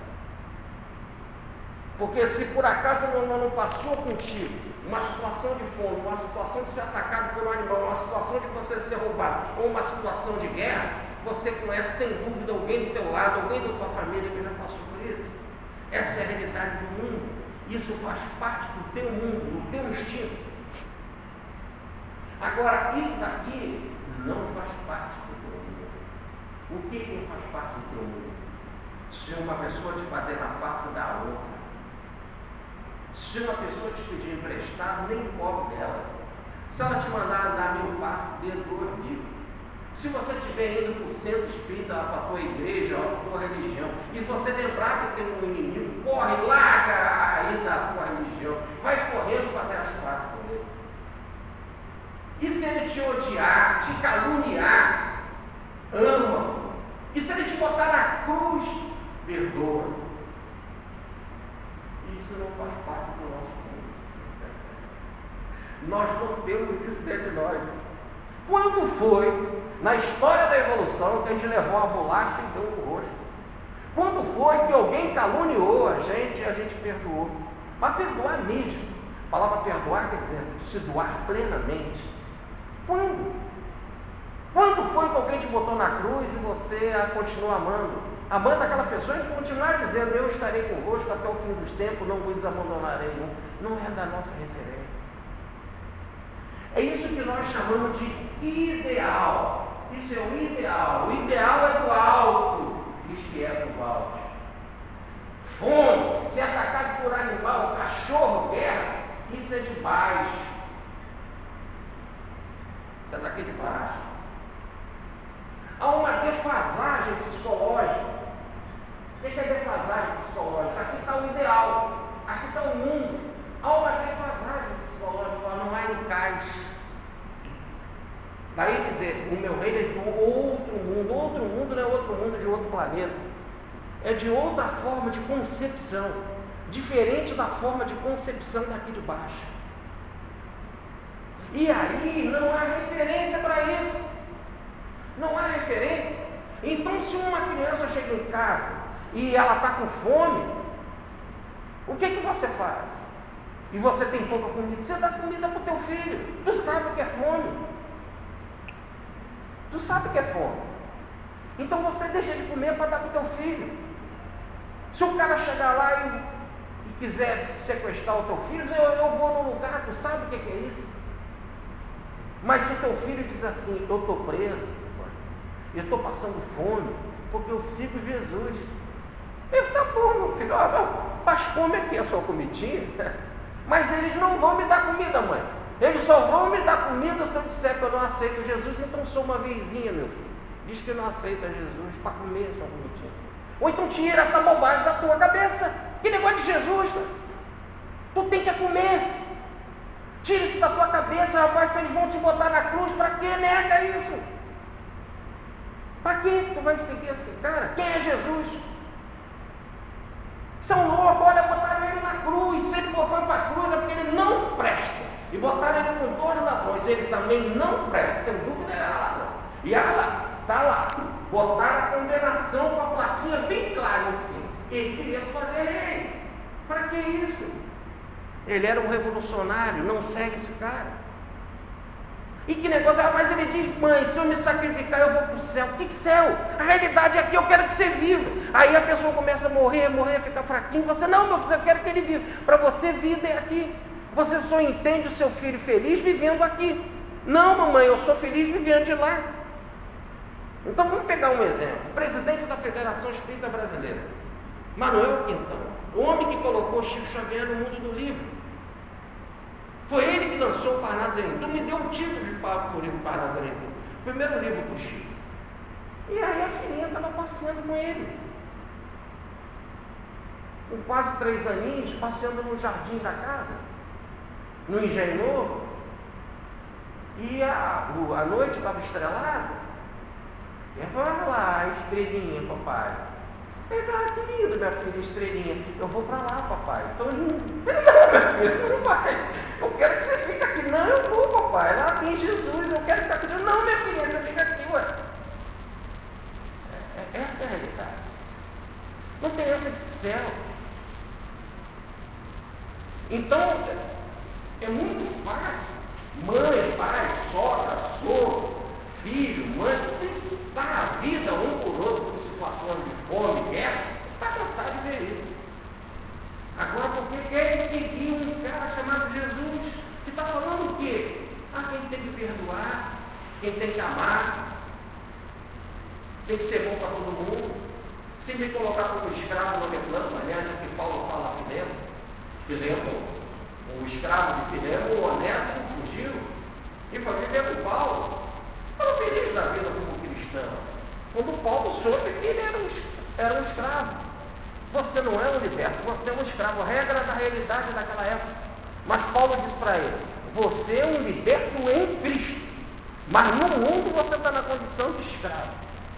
Porque se por acaso não passou contigo uma situação de fome, uma situação de ser atacado por um animal, uma situação de você ser roubado, ou uma situação de guerra, você conhece sem dúvida alguém do teu lado, alguém da tua família que já passou por isso. Essa é a realidade do mundo. Isso faz parte do teu mundo, do teu instinto. Agora, isso daqui não faz parte do teu mundo. O que não faz parte do teu mundo? Se uma pessoa te bater na face, dá a outra. Se uma pessoa te pedir emprestado, nem cobre dela. Se ela te mandar dar 1000 passos, dê 2.000. Se você estiver indo para o centro espírita, para a tua igreja, para a tua religião, e você lembrar que tem um inimigo, corre, larga aí da tua religião, vai correndo fazer as pazes com ele. E se ele te odiar, te caluniar, ama. E se ele te botar na cruz, perdoa. Isso não faz parte do nosso mundo. Nós não temos isso dentro de nós. Quando foi na história da evolução que a gente levou a bolacha e deu no rosto? Quando foi que alguém caluniou a gente e a gente perdoou? Mas perdoar mesmo. A palavra perdoar quer dizer se doar plenamente. Quando? Quando foi que alguém te botou na cruz e você a continuou amando? Amando aquela pessoa e continuar dizendo, eu estarei convosco até o fim dos tempos, não vos abandonarei. Não é da nossa referência. É isso que nós chamamos de ideal. Isso é o ideal. O ideal é do alto, diz que é do alto. Fome, ser atacado por animal, cachorro, guerra, isso é de baixo. Você está aqui de baixo. Há uma defasagem psicológica. O que é defasagem psicológica? Aqui está o ideal, aqui está o mundo. Há uma defasagem psicológica, ela não vai no cais. Daí dizer, o meu reino é do outro mundo não é outro mundo de outro planeta. É de outra forma de concepção, diferente da forma de concepção daqui de baixo. E aí não há referência para isso. Não há referência. Então, se uma criança chega em casa e ela está com fome, o que você faz? e você tem pouca comida, você dá comida para o teu filho. Tu sabe o que é fome. Tu sabe o que é fome. Então você deixa de comer para dar para o teu filho. Se o cara chegar lá e quiser sequestrar o teu filho, eu vou num lugar, tu sabe o que é isso? Mas se o teu filho diz assim, eu estou preso, eu estou passando fome, porque eu sigo Jesus. Ele está bom, meu filho, mas come aqui a sua comidinha. Mas eles não vão me dar comida, mãe. Eles só vão me dar comida se eu disser que eu não aceito Jesus, então sou uma vizinha, meu filho. Diz que não aceita Jesus para comer a sua comidinha. Ou então tira essa bobagem da tua cabeça. Que negócio de Jesus, cara? Tu tem que comer. Tira isso da tua cabeça, rapaz, se eles vão te botar na cruz, para que nega isso? Para que tu vai seguir esse cara? Quem é Jesus? São loucos, olha, botaram ele na cruz. Se ele foi para a cruz é porque ele não presta. E botaram ele com dois ladrões, ele também não presta, sem dúvida era ladrão. E ela está lá, botaram a condenação com a plaquinha bem clara assim. Ele queria se fazer rei. Para que isso? Ele era um revolucionário, não segue esse cara. E que negócio, mas ele diz, mãe, se eu me sacrificar eu vou para o céu. Que céu? A realidade aqui eu quero que você viva. Aí a pessoa começa a morrer, fica fraquinho. Você, não, meu filho, eu quero que ele viva. Para você, vida é aqui. Você só entende o seu filho feliz vivendo aqui. Não, mamãe, eu sou feliz vivendo de lá. Então vamos pegar um exemplo. O presidente da Federação Espírita Brasileira, Manuel Quintão, o homem que colocou Chico Xavier no mundo do livro. Foi ele que lançou o Parnasarentu, me deu o título de livro Parnasarentu, o primeiro livro para o Chico. E aí a filhinha estava passeando com ele, com quase 3 aninhos, passeando no jardim da casa, no Engenho Novo, e a noite estava estrelada. E ela falou, olha lá, estrelinha, papai. Ele falou, que lindo, minha filha, estrelinha. Eu vou para lá, papai. Estou indo. Ele, não, minha filha, não vai. Eu quero que você fique aqui. Não, eu vou, papai. Lá tem Jesus, eu quero ficar aqui. Não, minha filha, você fica aqui, ué. Essa é a realidade. Não tem essa de céu. Então, é muito fácil. Mãe, pai, sogra, sogro, filho, mãe, dar a vida um por outro por situações de fome, guerra. Você está cansado de ver isso. Agora, porque quer seguir um cara chamado Jesus, que está falando o quê? Quem tem que perdoar, quem tem que amar, tem que ser bom para todo mundo. Se me colocar como escravo, não me reclamo. Aliás, é o que Paulo fala a Filemo, o escravo de Filemo, o honesto, fugiu e foi viver com Paulo. Estava feliz da vida como cristão. Quando Paulo soube que ele era um escravo. Você não é um liberto, você é um escravo. A regra da realidade daquela época. Mas Paulo disse para ele, você é um liberto em Cristo. Mas no mundo você está na condição de escravo.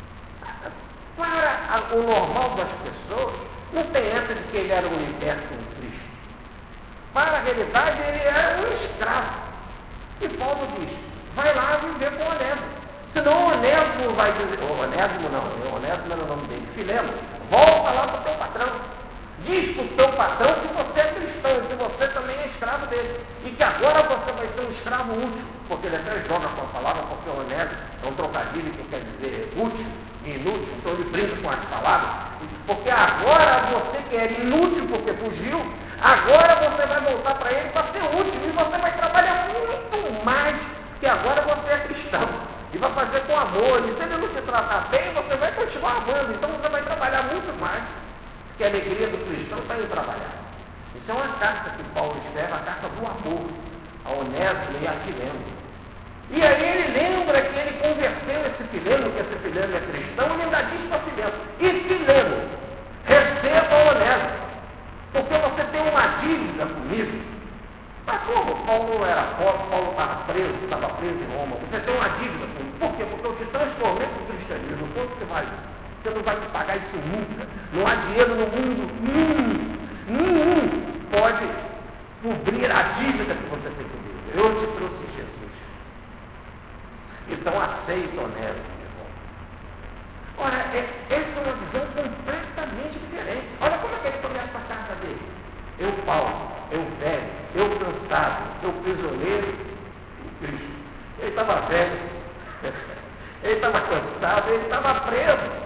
Para o normal das pessoas, não tem essa de que ele era um liberto em Cristo. Para a realidade, ele era um escravo. E Paulo diz, vai lá viver com Onésimo. Senão o Onésimo vai dizer, Onésimo era o nome dele, Filemo, volta lá para o teu patrão. Diz para o teu patrão que você é cristão, que você também é escravo dele. E que agora você vai ser um escravo útil. Porque ele até joga com a palavra, porque o Onésimo é um trocadilho que quer dizer útil e inútil. Então ele brinca com as palavras. Porque agora você que era inútil porque fugiu, agora você vai voltar para ele para ser útil. E você vai trabalhar muito mais, porque agora você é cristão. E vai fazer com amor. E se ele não se tratar bem, você vai continuar amando. Então você vai trabalhar muito mais. Porque a alegria do cristão está em trabalhar. Isso é uma carta que Paulo escreve, a carta do amor a Onésimo e a Filemo. E aí ele lembra que ele converteu esse Filemo, que esse Filemo é cristão, e ainda diz para Filemo, e Filemo, receba Onésimo, porque você tem uma dívida comigo. Mas como? Paulo não era pobre, Paulo estava preso em Roma. Você tem uma dívida comigo. Por quê? Porque eu te transformei para o cristianismo. Quanto você vale isso? Você não vai me pagar isso nunca. Não há dinheiro no mundo nenhum pode cobrir a dívida que você tem comigo. Eu te trouxe Jesus. Então aceita Onésimo de volta. Ora, essa é uma visão completamente diferente. Olha como é que ele começa a carta dele. Eu, Paulo, eu velho, eu cansado, meu prisioneiro em Cristo. Ele estava velho, ele estava cansado, ele estava preso.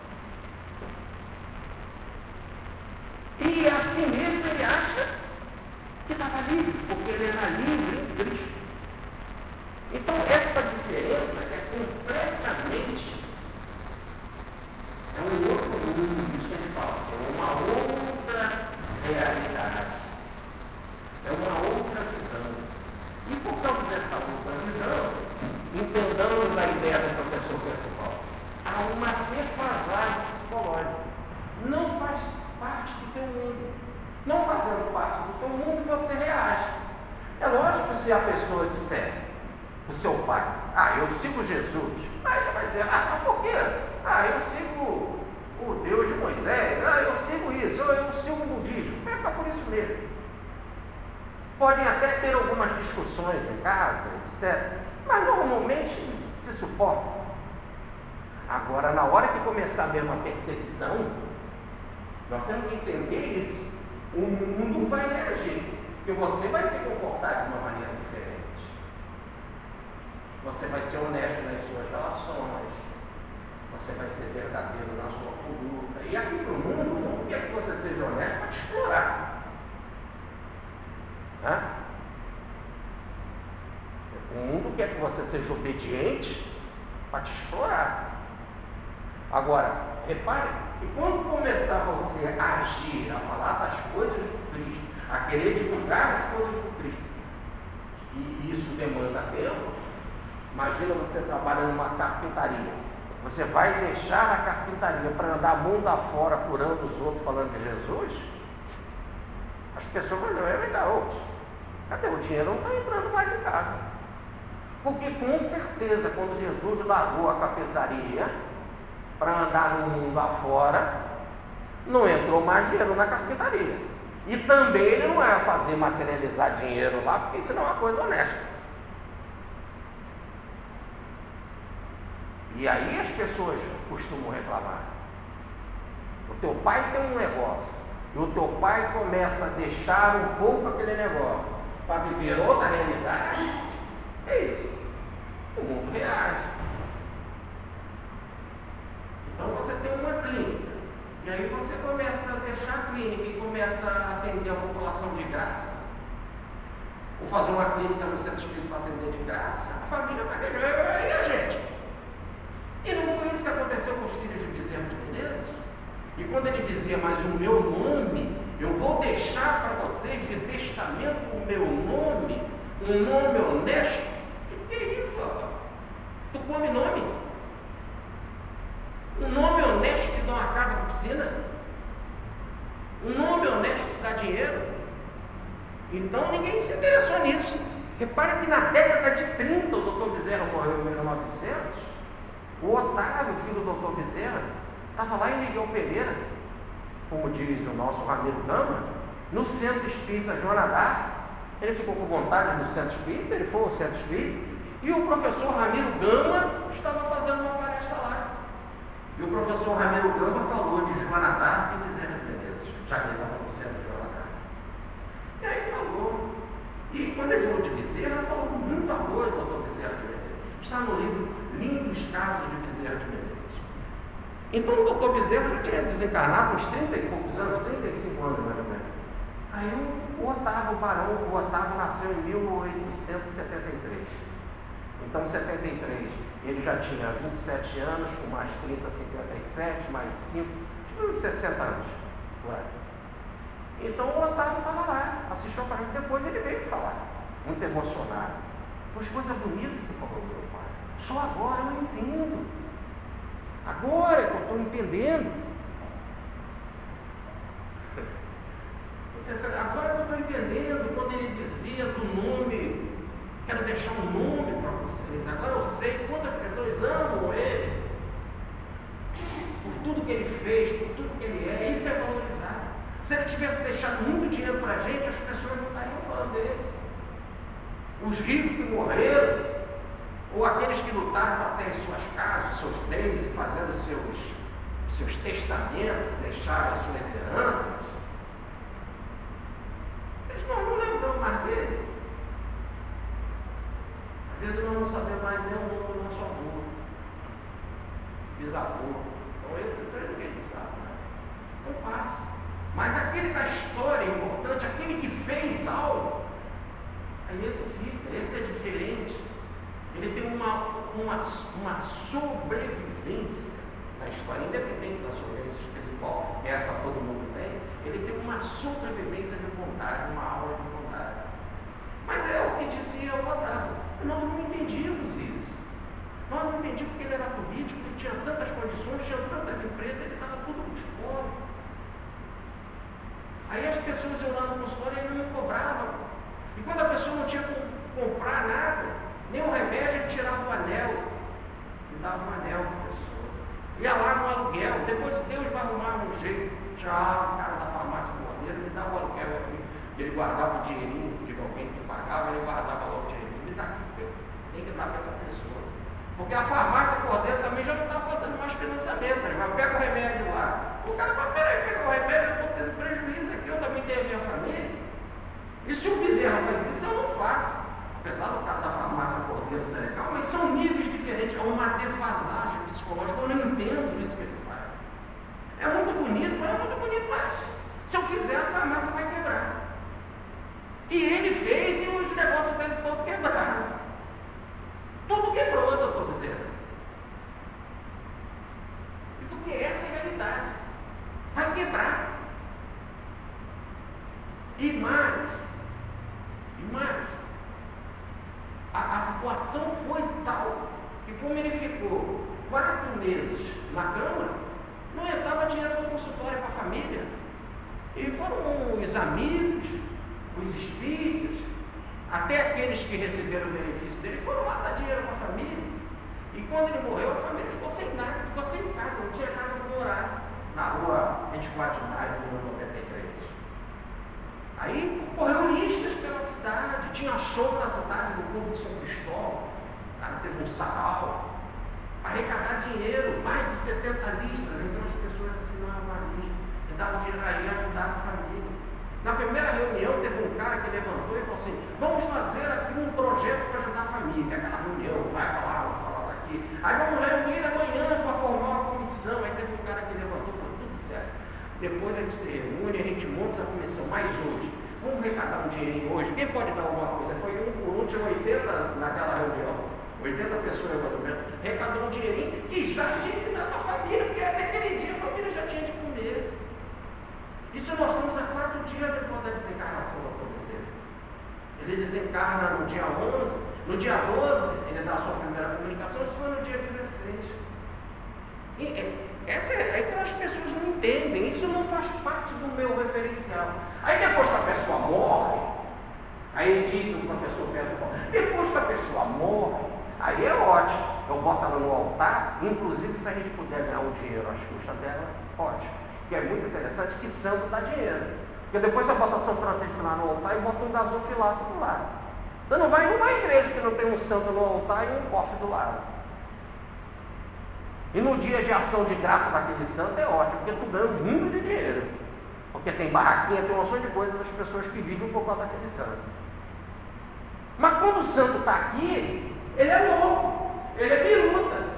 E assim mesmo ele acha que estava livre, porque ele era livre em Cristo. Então essa diferença é completamente, é um outro mundo, isso que a gente fala assim, é uma outra realidade, é uma outra visão. E por causa dessa outra visão, entendamos a ideia do professor Percival, há uma defasagem psicológica. Não faz parte do teu mundo. Não fazendo parte do teu mundo, você reage. É lógico que se a pessoa disser, o seu pai, eu sigo Jesus, aí ele vai dizer, mas por quê? Eu sigo o Deus de Moisés, eu sigo isso, eu sigo o budismo. Fica por isso mesmo. Podem até ter algumas discussões em casa, etc. Mas normalmente se suportam. Agora, na hora que começar mesmo a perseguição, nós temos que entender isso. O mundo vai reagir, porque você vai se comportar de uma maneira diferente. Você vai ser honesto nas suas relações, você vai ser verdadeiro na sua conduta. E aqui para o mundo quer que você seja honesto para te explorar. O mundo quer que você seja obediente para te explorar. Agora, repare que quando começar você a agir, a falar das coisas do Cristo, a querer divulgar as coisas do Cristo, e isso demanda tempo, imagina você trabalhando numa carpintaria. Você vai deixar a carpintaria para andar mundo afora curando os outros, falando de Jesus? As pessoas vão dizer, cadê o dinheiro? Não está entrando mais em casa. Porque com certeza, quando Jesus largou a carpintaria para andar no mundo afora, não entrou mais dinheiro na carpintaria. E também ele não ia fazer materializar dinheiro lá, porque isso não é uma coisa honesta. E aí as pessoas costumam reclamar. O teu pai tem um negócio, e o teu pai começa a deixar um pouco aquele negócio para viver outra realidade. É isso. O mundo reage. Então você tem uma clínica, e aí você começa a deixar a clínica e começa a atender a população de graça, ou fazer uma clínica no centro espírita para atender de graça, a família vai deixar, e a gente? E não foi isso que aconteceu com os filhos de Bezerra de Menezes? E quando ele dizia, mas o meu nome, eu vou deixar para vocês de testamento o meu nome, um nome honesto. Que é isso, rapaz? Tu come nome? Um nome honesto te dá uma casa com piscina? Um nome honesto te dá dinheiro? Então ninguém se interessou nisso. Repare que na década de 30 o doutor Bezerra morreu em 1900. O Otávio, filho do doutor Bezerra, estava lá em Miguel Pereira, como diz o nosso Ramiro Gama, no Centro Espírita Joana d'Arc. Ele ficou com vontade no Centro Espírita, ele foi ao Centro Espírita, e o professor Ramiro Gama estava fazendo uma palestra lá. E o professor Ramiro Gama falou de Joana d'Arc e Bezerra de Menezes, já que ele estava no Centro Joana d'Arc. E aí falou. E quando ele falou de Bezerra, falou muito amor do doutor Bezerra de Menezes. Está no livro Lindos Casos de Bezerra de Menezes. Então o doutor Bezerra já tinha desencarnado uns 30 e poucos anos, 35 anos mais ou menos. Aí o Otávio nasceu em 1873. Então, em 73, ele já tinha 27 anos, com mais 30, 57, mais 5, uns 60 anos. Então o Otávio estava lá, assistiu para mim, depois ele veio falar, muito emocionado. Pois coisa bonita que você falou, meu pai. Só agora eu entendo. Agora que eu estou entendendo. Agora que eu estou entendendo, quando ele dizia do nome, quero deixar um nome para vocês. Agora eu sei quantas pessoas amam ele, por tudo que ele fez, por tudo que ele é. Isso é valorizar. Se ele tivesse deixado muito dinheiro para a gente, as pessoas não estariam falando dele. Os ricos que morreram, ou aqueles que lutaram para ter suas casas, seus bens, e fazendo seus testamentos, deixaram as suas heranças, eles não lembram mais dele. mais nem o nome do nosso avô, bisavô. Então esse ninguém sabe, né? Então passa. Mas aquele da história é importante, aquele que fez algo, aí esse fica, esse é diferente. Ele tem uma sobrevivência na história, independente da sobrevivência espiritual, que essa todo mundo tem, ele tem uma sobrevivência de vontade, uma aura de vontade. Mas é o que dizia o Otávio, nós não entendíamos isso. Nós não entendíamos porque ele era político, ele tinha tantas condições, tinha tantas empresas, ele estava tudo no espólio. Aí as pessoas iam lá no consultório e ele não cobrava. E quando a pessoa não tinha como comprar nada, nem o remédio, ele tirava o anel e dava um anel para a pessoa. Ia lá no aluguel, depois Deus vai arrumar um jeito. Tchau, o cara da farmácia cordeiro, ele dava o aluguel aqui. Ele guardava o dinheirinho de alguém que pagava, ele guardava lá o dinheirinho. Me dá aqui, tem que dar para essa pessoa. Porque a farmácia cordeiro também já não está fazendo mais financiamento. Ele vai pegar o remédio lá. O cara fala, peraí, pega o remédio, eu estou tendo prejuízo aqui, eu também tenho a minha família. E se o Bezerra faz isso, eu não faço. Apesar do cara da farmácia cordeiro ser legal, mas são níveis diferentes, é uma defasagem psicológica, eu não entendo isso que ele faz. É muito bonito, mas se eu fizer, a farmácia vai quebrar. E ele fez e os negócios dele todos quebraram. Tudo quebrou, doutor Bezerra. Porque essa é a realidade. Vai quebrar. E mais, a situação foi tal que como ele ficou 4 meses na cama, não entrava dinheiro para o consultório, para a família. E foram os amigos, os espíritos, até aqueles que receberam o benefício dele, foram lá dar dinheiro para a família. E quando ele morreu, a família ficou sem nada, ficou sem casa, não tinha casa para morar, na rua 24 de maio, número 93. Aí correu listas pela cidade, tinha show na cidade do Clube de São Cristóvão, o cara teve um sarau, arrecadar dinheiro, mais de 70 listas, então as pessoas assinavam a lista, e davam dinheiro aí e ajudavam a família. Na primeira reunião teve um cara que levantou e falou assim, vamos fazer aqui um projeto para ajudar a família. Aquela reunião, vai falar, vou falar daqui. Aí vamos reunir amanhã para formar uma comissão. Aí teve um cara que levantou e falou, tudo certo. Depois a gente se reúne, a gente monta essa comissão, mas hoje, vamos arrecadar um dinheirinho hoje. Quem pode dar alguma coisa? Foi um por um, tinha 80 naquela reunião. 80 pessoas levantamento, arrecadou um dinheirinho que já tinha que dar para a família, porque até aquele dia a família já tinha de comer. Isso nós estamos há 4 dias depois da desencarnação do Dr. Bezerra. Ele desencarna no dia 11, no dia 12, ele dá a sua primeira comunicação, isso foi no dia 16. Então as pessoas não entendem, isso não faz parte do meu referencial. Aí depois que a pessoa morre, aí diz o professor Pedro Paulo, depois que a pessoa morre, aí é ótimo, eu boto ela no altar, inclusive se a gente puder ganhar um dinheiro às custas dela, ótimo. Que é muito interessante que santo dá dinheiro. Porque depois você bota São Francisco lá no altar e bota um gasofilaço do lado. Você não vai numa igreja que não tem um santo no altar e um cofre do lado. E no dia de ação de graça daquele santo é ótimo, porque tu ganha muito de dinheiro. Porque tem barraquinha, tem uma opção de coisas das pessoas que vivem por causa daquele santo. Mas quando o santo está aqui, ele é louco, ele é biruta.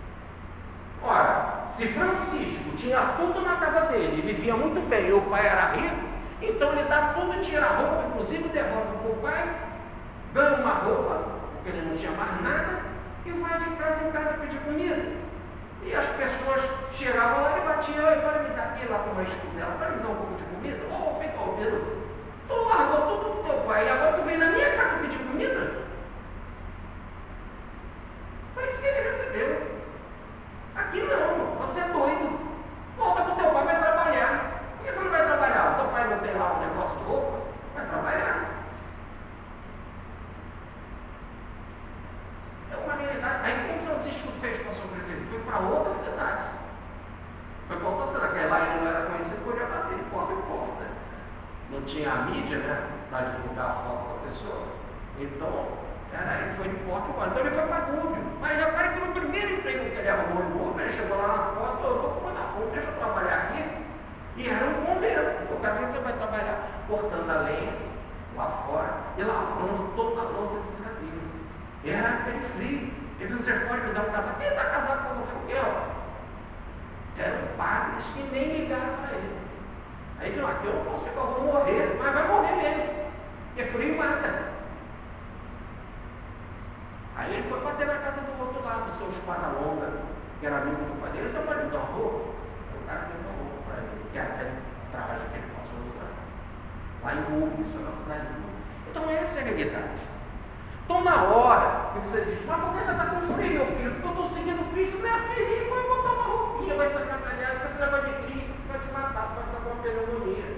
Ora, se Francisco tinha tudo na casa dele, vivia muito bem, e o pai era rico, então ele dá tudo, tira a roupa, inclusive devolve para o pai, ganha uma roupa, porque ele não tinha mais nada, e vai de casa em casa pedir comida. E as pessoas chegavam lá e batiam, agora me dá aqui lá para uma escudela, para me dar um pouco de comida. Ô, vem cá, Pedro, tu largou tudo do teu pai, e agora tu vem na minha casa pedir comida? Foi isso que ele recebeu. Aqui não, você é doido. Volta pro teu pai, vai trabalhar. Por que você não vai trabalhar? O teu pai não tem lá um negócio de roupa? Vai trabalhar. É uma realidade. Aí como Francisco fez para sobreviver? Foi para outra cidade. Foi para outra cidade, porque lá ele não era conhecido, podia bater de porta em porta. Não tinha a mídia, né? Para divulgar a foto da pessoa. Então, ele foi de porta em porta. Então ele foi para Gúbio. Mas repare que no primeiro emprego que ele arrumou em Gúbio, ele chegou lá na porta, eu estou com muita fome, deixa eu trabalhar aqui. E era um convento. O cara você vai trabalhar cortando a lenha lá fora e lavando toda a louça de cidadania.
Era aquele frio. Ele disse: vocês podem me dar um casaco? Quem está casado com você o quê, ó? Eram padres que nem ligaram para ele. Aí ele falou: aqui eu não posso ficar, eu vou morrer, mas vai morrer mesmo, porque frio mata. Aí ele foi bater na casa do outro lado, o seu espada-longa, que era amigo do pai dele. Você pode me dar uma roupa? O cara deu uma roupa para ele, que era aquele traje que ele passou no traje. Lá em Hugo, isso é na cidade de Hugo. Então essa é a realidade. Então na hora que você diz: mas por que você está com frio, meu filho? Porque eu estou seguindo Cristo. Minha filha, ele vai botar uma roupinha, vai se agasalhar, porque esse negócio de Cristo vai te matar, vai ficar com uma pneumonia.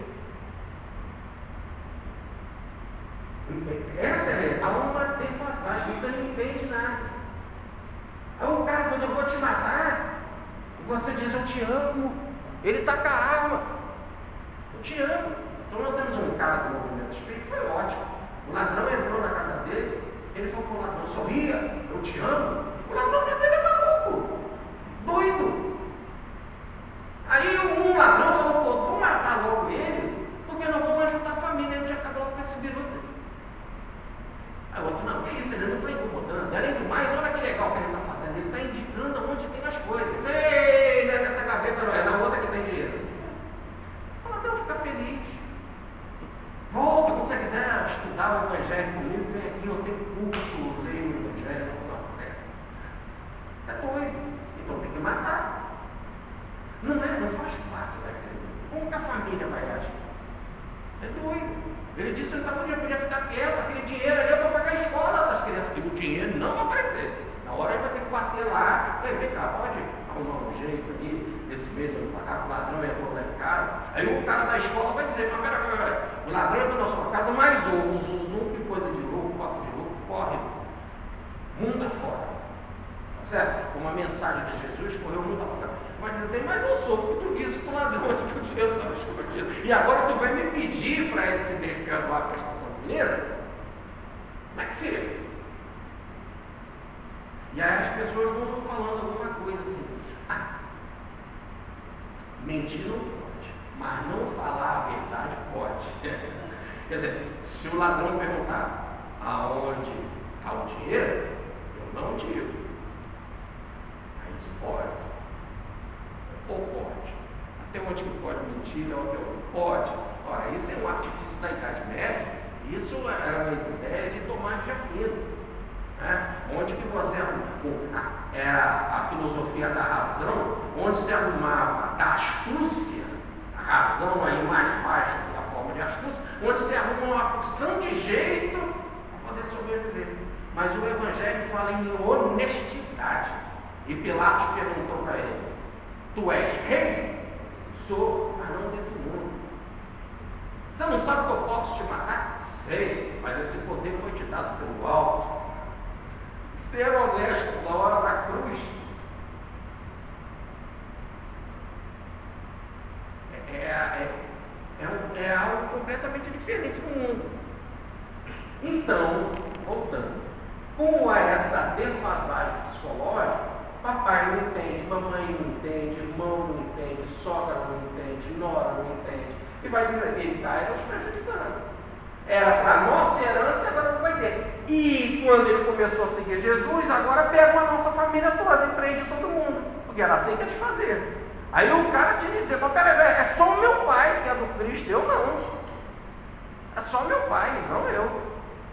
Essa é há uma defasagem, você não entende nada. Aí o cara, quando eu vou te matar, você diz: eu te amo. Ele está com a arma. Eu te amo. Então nós temos um cara do movimento espírita, foi ótimo. O ladrão entrou na casa dele, ele falou para o ladrão: sorria, eu te amo. O ladrão dele é maluco, doido. Aí um ladrão falou para o outro: vou matar logo ele, porque nós vamos ajudar a família, a gente acaba logo com esse biruta. Aí o outro: não, que isso, ele não está incomodando. Além do mais, olha que legal que ele está fazendo, ele está indicando onde tem as coisas. Ei, não é nessa gaveta, não é na outra que tem dinheiro. O ladrão fica feliz. Volta, quando você quiser estudar o Evangelho comigo, vem aqui, eu tenho culto, leio o Evangelho, você é doido, então tem que matar. Não faz parte da vida. Como que a família vai agir? É doido. Ele disse que não podia ficar quieto, aquele dinheiro ali é para pagar a escola das crianças, e o dinheiro não vai aparecer. Na hora ele vai ter que bater lá: vem cá, pode arrumar um jeito ali, esse mês eu vou pagar, o ladrão entrou lá em casa. Aí o cara da escola vai dizer: mas pera, o ladrão entrou na sua casa, mais ovo, que coisa de louco, copo de louco, corre mundo afora. Tá certo? Uma mensagem de Jesus correu mundo afora. Mas dizer: mas eu sou, porque tu disse para o ladrão que o dinheiro estava escondido, e agora tu vai me pedir para esse mês perdoar a prestação do dinheiro? Como é que fica? E aí as pessoas vão falando alguma coisa assim: mentir não pode, mas não falar a verdade pode. Quer dizer, se o ladrão perguntar aonde está o dinheiro, eu não digo. Aí isso pode. Ou pode. Até onde que pode mentir, até onde pode. Ora, isso é um artifício da Idade Média. Isso era uma ideia de Tomás de Aquino, né? Onde que você era a filosofia da razão, onde se arrumava da astúcia, a razão aí mais baixa que a forma de astúcia, onde se arruma uma porção de jeito para poder sobreviver. Mas o Evangelho fala em honestidade. E Pilatos perguntou para ele: tu és rei? Sou, mas não desse mundo. Você não sabe que eu posso te matar? Sei, mas esse poder foi te dado pelo alto. Ser honesto na hora da cruz é algo completamente diferente do mundo. Então, voltando, com essa defasagem psicológica, papai não entende, mamãe não entende, irmão não entende, sogra não entende, nora não entende, e vai dizer que ele está nos prejudicando. Era para a nossa herança, agora não vai ter. E quando ele começou a seguir Jesus, agora pega a nossa família toda e prende todo mundo, porque era assim que eles faziam. Aí o cara tinha que dizer: peraí, é só o meu pai que é do Cristo, eu não. É só o meu pai, não eu.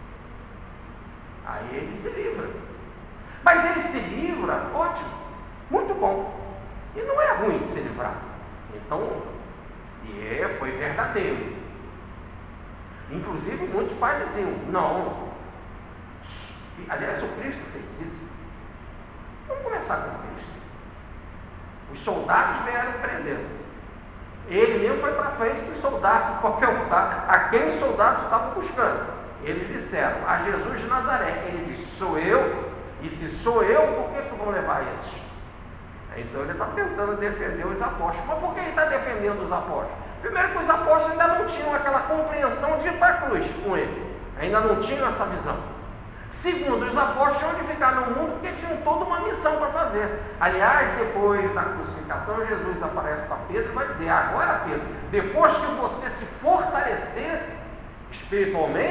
Aí ele se livra. Mas ele se livra, ótimo, muito bom. E não é ruim se livrar. Então, foi verdadeiro. Inclusive, muitos pais diziam: não. Aliás, o Cristo fez isso. Vamos começar com o Cristo. Os soldados vieram prendendo. Ele mesmo foi para frente dos soldados, qualquer lugar, a quem os soldados estavam buscando. Eles disseram: a Jesus de Nazaré. Ele disse: sou eu. E se sou eu, por que vão levar esses? Então ele está tentando defender os apóstolos. Mas por que ele está defendendo os apóstolos? Primeiro que os apóstolos ainda não tinham aquela compreensão de ir para a cruz com ele. Ainda não tinham essa visão. Segundo, os apóstolos tinham de ficar no mundo porque tinham toda uma missão para fazer. Aliás, depois da crucificação, Jesus aparece para Pedro e vai dizer: agora, Pedro, depois que você se fortalecer espiritualmente,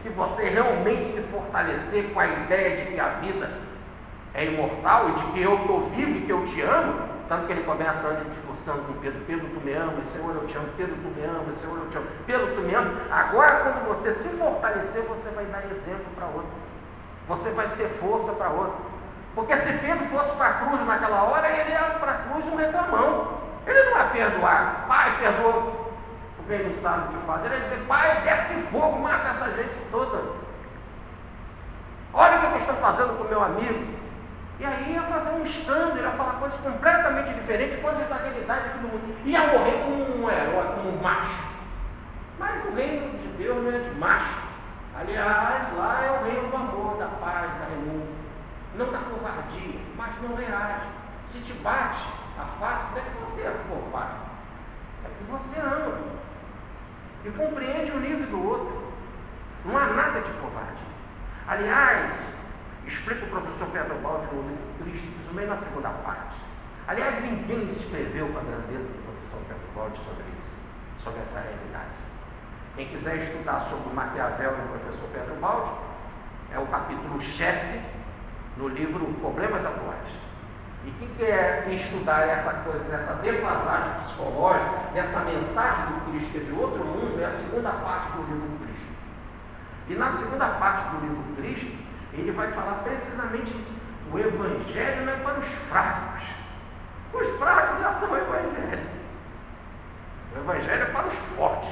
e você realmente se fortalecer com a ideia de que a vida é imortal e de que eu estou vivo e que eu te amo, tanto que ele começa a discussão com Pedro: Pedro, tu me amas, Senhor, eu te amo. Pedro, tu me amas, Senhor, eu te amo. Pedro, tu me amas. Agora, quando você se fortalecer, você vai dar exemplo para outro. Você vai ser força para outro. Porque se Pedro fosse para a cruz naquela hora, ele era para a cruz um reclamão. Ele não ia perdoar. Pai, perdoa. Porque ele não sabe o que faz. Ele ia dizer: pai, desce fogo, mata essa gente toda. Olha o que eles estão fazendo com o meu amigo. E aí ia fazer um escândalo, ia falar coisas completamente diferentes, coisas da realidade aqui do mundo. Ia morrer como um herói, como um macho. Mas o reino de Deus não é de macho. Aliás, lá é o reino do amor, da paz, da renúncia. Não da covardia, mas não reage. Se te bate a face, não é que você é covarde, é que você ama. E compreende o nível do outro. Não há nada de covardia. Aliás, explica o professor Pedro Baldi no livro Cristo, também na segunda parte. Aliás, ninguém escreveu com a grandeza do professor Pedro Baldi sobre isso, sobre essa realidade. Quem quiser estudar sobre o Maquiavel e o professor Pedro Baldi, é o capítulo chefe no livro Problemas Atuais. E quem quer estudar essa coisa, nessa defasagem psicológica, nessa mensagem do Cristo que é de outro mundo, é a segunda parte do livro Cristo. E na segunda parte do livro Cristo, ele vai falar precisamente isso. O Evangelho não é para os fracos. Os fracos já são o Evangelho. O Evangelho é para os fortes.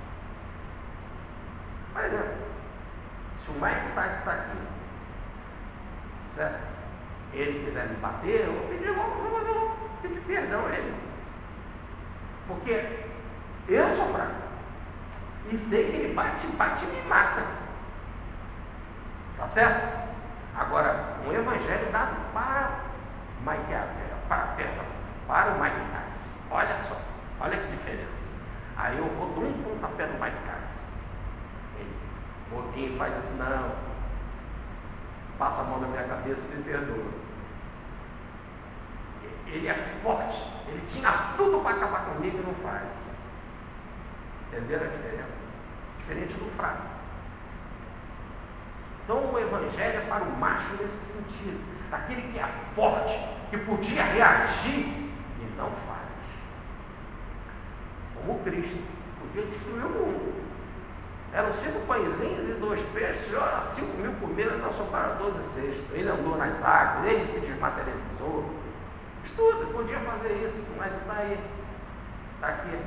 Por exemplo, se o Mike Tyson está aqui, certo? Ele quiser me bater, eu vou pedir perdão a ele. Porque eu sou fraco. E sei que ele bate e me mata. Tá certo? Agora, um evangelho dado para Maquiavel, para o Mike Tyson. Olha só, olha que diferença. Aí eu vou dar um pontapé no Mike Tyson. O Boquinho faz assim: não, passa a mão na minha cabeça e me perdoa. Ele é forte, ele tinha tudo para acabar comigo e não faz. Entenderam a diferença? Diferente do fraco. Então o Evangelho é para o macho nesse sentido, aquele que é forte, que podia reagir e não faz. Como Cristo, podia destruir o mundo. Eram 5 pãezinhos e 2 peixes, ora, 5.000 comeram, não sobraram 12 cestos. Ele andou nas águas, ele se desmaterializou. Estuda, podia fazer isso, mas está aí, está aqui.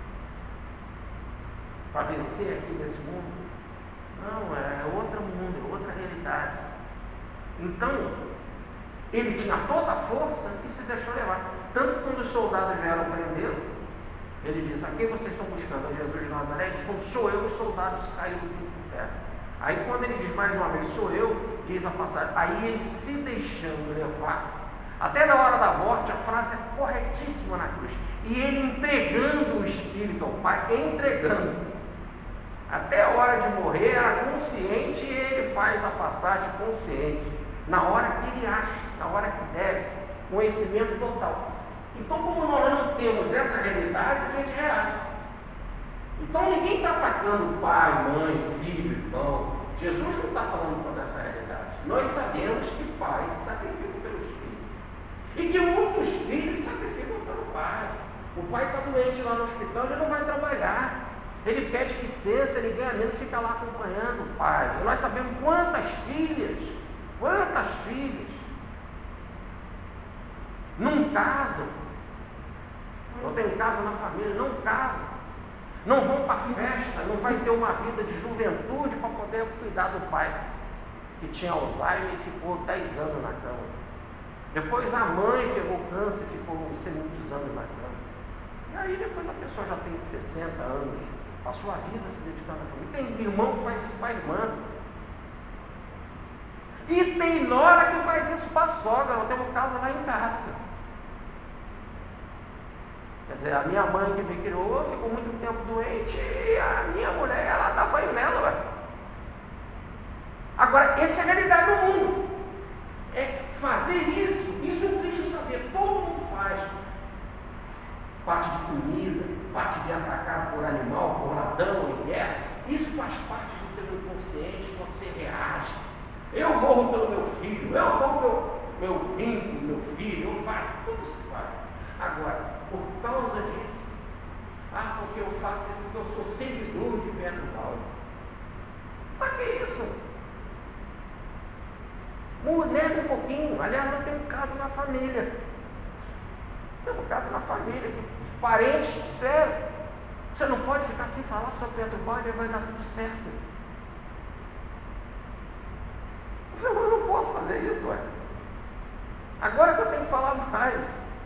Para vencer aqui nesse mundo. Não, é outro mundo, é outra realidade. Então, ele tinha toda a força e se deixou levar. Tanto que quando os soldados vieram prendê-lo, ele diz: a quem vocês estão buscando? A Jesus de Nazaré? Ele diz: quando sou eu, os soldados caíram por terra. Aí quando ele diz mais uma vez: sou eu, diz a passagem, aí ele se deixando levar. Até na hora da morte, a frase é corretíssima na cruz. E ele entregando o Espírito ao Pai, entregando. Até a hora de morrer, era consciente e ele faz a passagem consciente. Na hora que ele acha, na hora que deve, conhecimento total. Então, como nós não temos essa realidade, a gente reage. Então, ninguém está atacando pai, mãe, filho, irmão. Jesus não está falando toda essa realidade. Nós sabemos que pais se sacrificam pelos filhos. E que muitos filhos sacrificam pelo pai. O pai está doente lá no hospital, ele não vai trabalhar. Ele pede licença, ele ganha menos, fica lá acompanhando o pai. E nós sabemos quantas filhas não casam. Não tem casa na família, não casam. Não vão para a festa, não vai ter uma vida de juventude para poder cuidar do pai, que tinha Alzheimer e ficou 10 anos na cama. Depois a mãe pegou câncer e ficou muitos anos na cama. E aí depois a pessoa já tem 60 anos, passou a vida se dedicando à família. Tem irmão que faz isso para a irmã. E tem nora que faz isso para a sogra. Nós temos um caso lá em casa. Quer dizer, a minha mãe que me criou ficou muito tempo doente e a minha mulher, ela dá banho nela, ué. Agora, essa é a realidade do mundo. É fazer isso o Cristo sabia, todo mundo faz. Parte de comida, parte de atacar por animal, por ladrão, em guerra, isso faz parte do teu no inconsciente, você reage. Eu morro pelo meu filho, eu dou meu pingo, meu filho, eu faço, tudo se faz. Agora, por causa disso, porque eu faço isso, porque eu sou seguidor de Pedro Paulo. Mas que isso? Nega um pouquinho. Aliás, não tem um caso na família. Tem um caso na família, que parentes disseram: você não pode ficar sem falar sobre Pedro Paulo e vai dar tudo certo. Eu não posso fazer isso, ué. Agora que eu tenho que falar mais.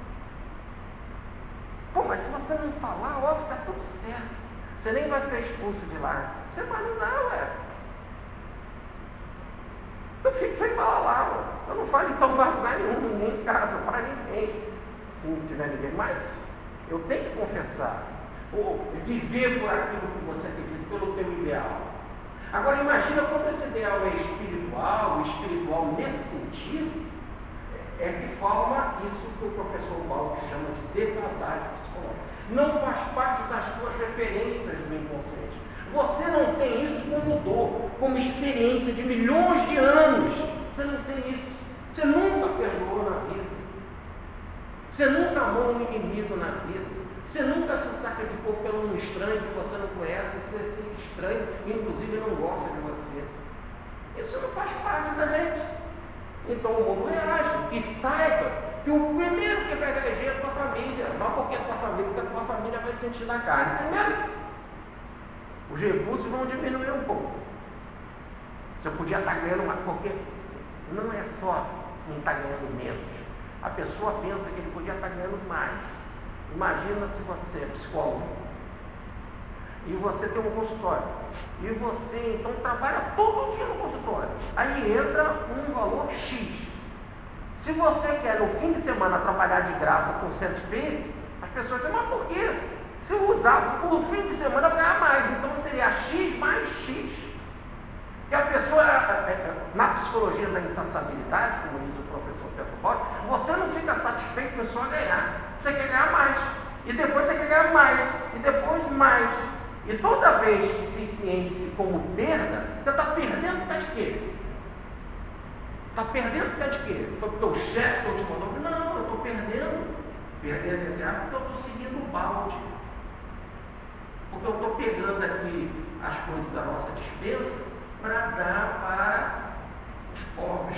Pô, mas se você não falar, óbvio, está tudo certo. Você nem vai ser expulso de lá. Você vai não dar, ué. Eu fico sem falar lá, ué. Eu não falo então para lugar nenhum, ninguém em casa, para ninguém. Se não tiver ninguém mais, eu tenho que confessar. Ou viver por aquilo que você acredita, pelo teu ideal. Agora imagina quando esse ideal é espiritual, espiritual nesse sentido, é que forma isso que o professor Paulo chama de defasagem psicológica. Não faz parte das tuas referências do inconsciente. Você não tem isso como dor, como experiência de milhões de anos. Você não tem isso. Você nunca perdoou na vida. Você nunca amou um inimigo na vida. Você nunca se sacrificou pelo um estranho que você não conhece, esse estranho, inclusive, não gosta de você. Isso não faz parte da gente. Então o mundo reage. E saiba que o primeiro que vai reagir é a tua família. Não porque a tua família, porque a tua família vai sentir na carne. Primeiro, os recursos vão diminuir um pouco. Você podia estar ganhando mais, porque não é só quem está ganhando menos. A pessoa pensa que ele podia estar ganhando mais. Imagina se você é psicólogo e você tem um consultório e você então trabalha todo dia no consultório. Aí entra um valor X. Se você quer no fim de semana trabalhar de graça com centro espírita, as pessoas dizem: mas por quê? Se eu usar por fim de semana eu ganhar mais, então seria X mais X. Que a pessoa, na psicologia da insaciabilidade, como diz o professor Pedro Paulo, você não fica satisfeito em só ganhar. Você quer ganhar mais, e depois você quer ganhar mais, e depois mais. E toda vez que se tem isso como perda, você está perdendo por causa de quê? Está perdendo por causa de quê? Foi porque o chefe não te mandou? Não, eu estou perdendo. Perdendo entre aspas, porque eu estou seguindo o balde. Porque eu estou pegando aqui as coisas da nossa despensa para dar para os pobres.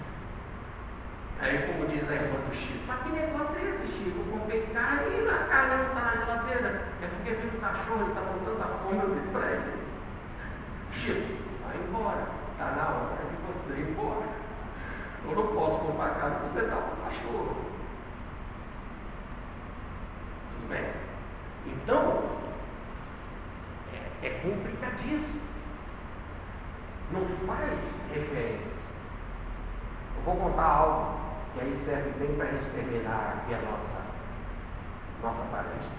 Aí, como diz a irmã do Chico: mas que negócio é esse, Chico? Eu comprei carne e a carne não está na geladeira. Eu fiquei vendo o cachorro, ele está com tanta fome, eu dei para ele: Chico, vai embora, está na hora de você ir embora. Eu não posso comprar carne para você dar para o cachorro. Tudo bem? Então, é complicadíssimo. Não faz referência. Eu vou contar algo que aí serve bem para a gente terminar aqui a nossa palestra.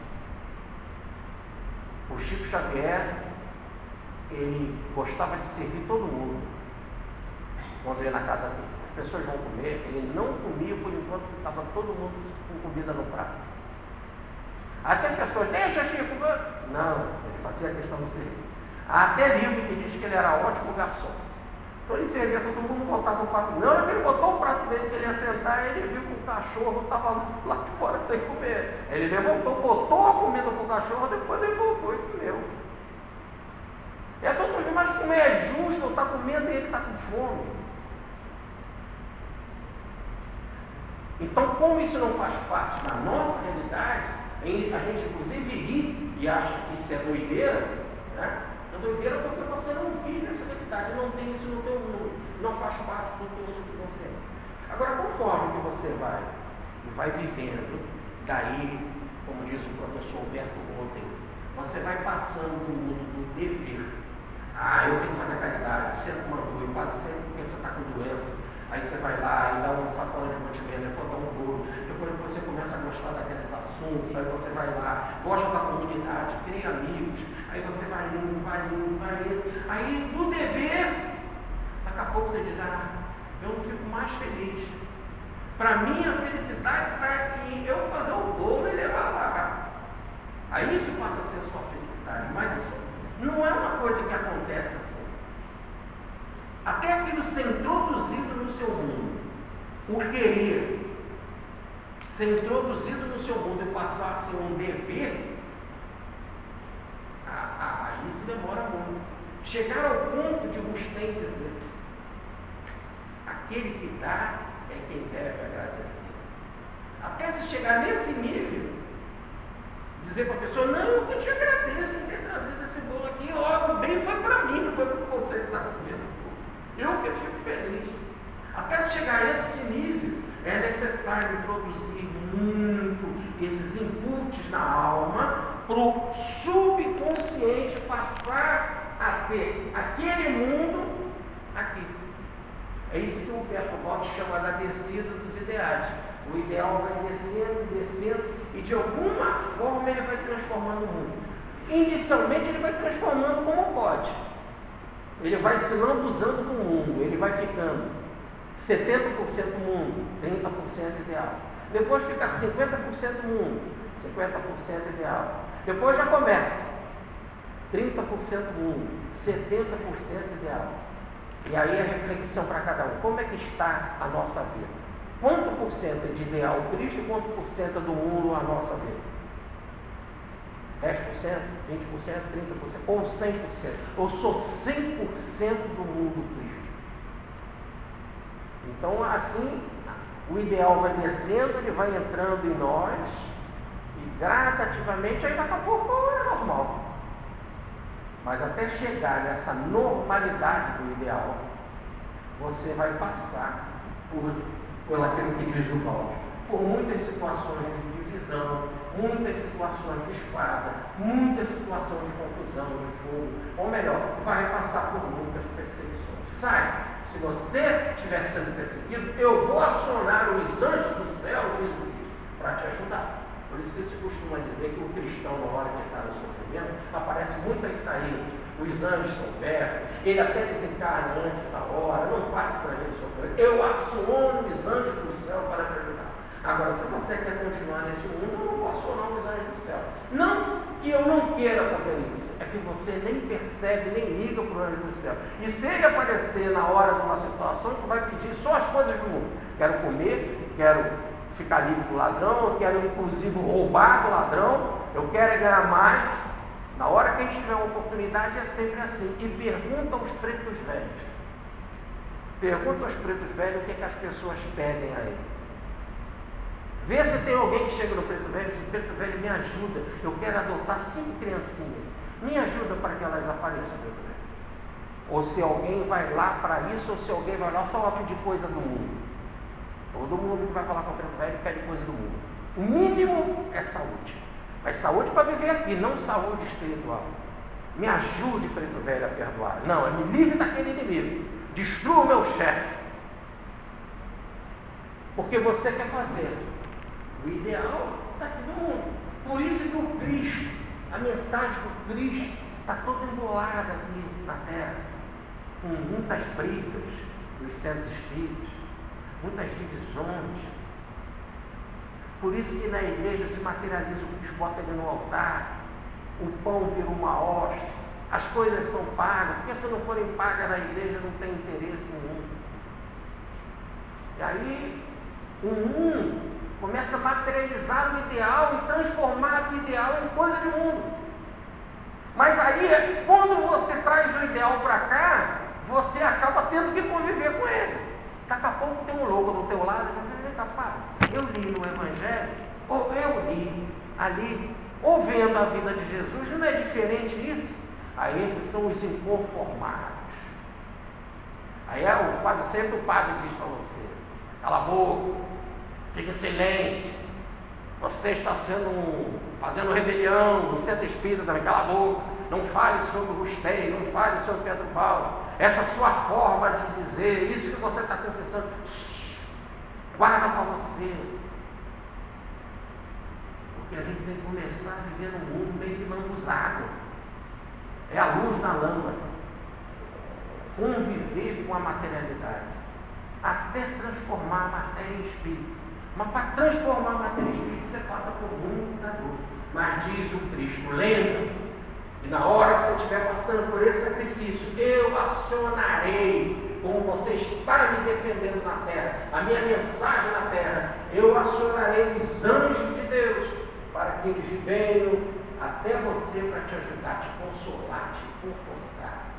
O Chico Xavier, ele gostava de servir todo mundo quando ia na casa dele. As pessoas vão comer, ele não comia por enquanto estava todo mundo com comida no prato. Até as pessoas: deixa, Chico. Não, ele fazia questão de servir. Há até livro que diz que ele era ótimo garçom. Então ele servia todo mundo, botava o prato. Não, ele botou o prato dele, que ele ia sentar, e ele viu que o cachorro estava lá de fora sem comer. Ele levantou, botou a comida para o cachorro, depois ele voltou e comeu. É todo mundo: mas comer é justo, eu estou comendo e ele está com fome. Então, como isso não faz parte da nossa realidade, a gente inclusive ri e acha que isso é doideira, né? É doideira porque você não vive essa realidade, não tem isso no teu mundo, não faz parte do teu subconsciente. Agora, conforme que você vai vivendo, daí, como diz o professor Humberto ontem, você vai passando do mundo do dever. Eu tenho que fazer caridade, sempre mandou, e quase sempre porque você está com doença. Aí você vai lá e dá uma sacola de mantimento, depois dá um bolo, depois você começa a gostar daqueles assuntos, aí você vai lá, gosta da comunidade, cria amigos, aí você vai indo. Aí do dever, daqui a pouco você diz: eu não fico mais feliz. Para mim a felicidade está aqui, eu fazer o bolo e levar lá. Aí isso passa a ser a sua felicidade, mas isso não é uma coisa que acontece assim. até aquilo ser introduzido no seu mundo, o querer ser introduzido no seu mundo e passar a ser um dever, isso demora muito. Chegar ao ponto de Agostinho dizer: aquele que dá é quem deve agradecer. Até se chegar nesse nível, dizer para a pessoa: não, eu te agradeço em ter trazido esse bolo aqui, ó, o bem foi para mim, não foi para você que está comendo. Eu que fico feliz. Até se chegar a esse nível, é necessário introduzir muito esses inputs na alma para o subconsciente passar a ter aquele mundo aqui. É isso que o Humberto Bossi chama da descida dos ideais. O ideal vai descendo, e de alguma forma ele vai transformando o mundo. Inicialmente ele vai transformando como pode. Ele vai se lambuzando com o mundo, ele vai ficando 70% mundo, 30% ideal. Depois fica 50% mundo, 50% ideal. Depois já começa 30% mundo, 70% ideal. E aí a reflexão para cada um: como é que está a nossa vida? Quanto por cento é de ideal Cristo e quanto por cento do mundo a nossa vida? 10%, 20%, 30% ou 100%? Eu sou 100% do mundo Cristo. Então assim, o ideal vai descendo, ele vai entrando em nós e gradativamente, aí daqui a pouco é normal. Mas até chegar nessa normalidade do ideal, você vai passar por aquilo que diz o Balde, por muitas situações de divisão, muitas situações de espada, muitas situações de confusão, de fogo, ou melhor, vai passar por muitas perseguições. Sai! Se você estiver sendo perseguido, eu vou acionar os anjos do céu, diz o Cristo, para te ajudar. Por isso que se costuma dizer que o cristão, na hora que está no sofrimento, aparece muitas saídas. Os anjos estão perto, ele até desencarna antes da hora, não passe para ele sofrimento. Eu aciono os anjos do céu para te ajudar. Agora, se você quer continuar nesse mundo, eu não vou acionar os anjos do céu. Não que eu não queira fazer isso, é que você nem percebe, nem liga para o anjo do céu. E se ele aparecer na hora de uma situação, tu vai pedir só as coisas do mundo. Quero comer, quero ficar livre do ladrão, eu quero inclusive roubar do ladrão, eu quero ganhar mais. Na hora que a gente tiver uma oportunidade, é sempre assim. E pergunta aos pretos velhos. Pergunta aos pretos velhos o que as pessoas pedem a ele. Vê se tem alguém que chega no preto velho e diz: preto velho, me ajuda, eu quero adotar 5 criancinhas. Me ajuda para que elas apareçam, preto velho. Ou se alguém vai lá para isso, ou se alguém vai lá só pedir coisa do mundo. Todo mundo que vai falar com o preto velho pede coisa do mundo. O mínimo é saúde. Mas saúde para viver aqui, não saúde espiritual. Me ajude, preto velho, a perdoar. Não, me livre daquele inimigo. Destrua o meu chefe. Porque você quer fazer. O ideal está aqui no mundo. Por isso que o Cristo, a mensagem do Cristo, está toda embolada aqui na terra. Com muitas brigas dos centros espíritos, muitas divisões. Por isso que na igreja se materializa o Cristo, bota ele no altar, o pão vira uma hóstia, as coisas são pagas, porque se não forem pagas na igreja não tem interesse nenhum. E aí o mundo começa a materializar o ideal e transformar o ideal em coisa de mundo. Mas aí, quando você traz o ideal para cá, você acaba tendo que conviver com ele. Daqui a pouco tem um lobo do teu lado, eu li no Evangelho, ou eu li ali, ou vendo a vida de Jesus, não é diferente isso? Aí esses são os inconformados. Aí quase sempre o padre diz para você: cala a boca, fica em silêncio, você está fazendo rebelião, no centro espírita também, cala a boca, não fale sobre o Rusteio, não fale sobre Pedro Paulo, essa sua forma de dizer, isso que você está confessando, guarda para você. Porque a gente tem que começar a viver num mundo meio que lambuzado. É a luz na lâmpada. Conviver com a materialidade. Até transformar a matéria em espírito. Mas para transformar a matéria em espírito, você passa por muita dor. Mas diz o Cristo, lembra, e na hora que você estiver passando por esse sacrifício, eu acionarei
como você está me defendendo na terra, a minha mensagem na terra, eu acionarei os anjos de Deus para que eles venham até você para te ajudar, te consolar, te confortar.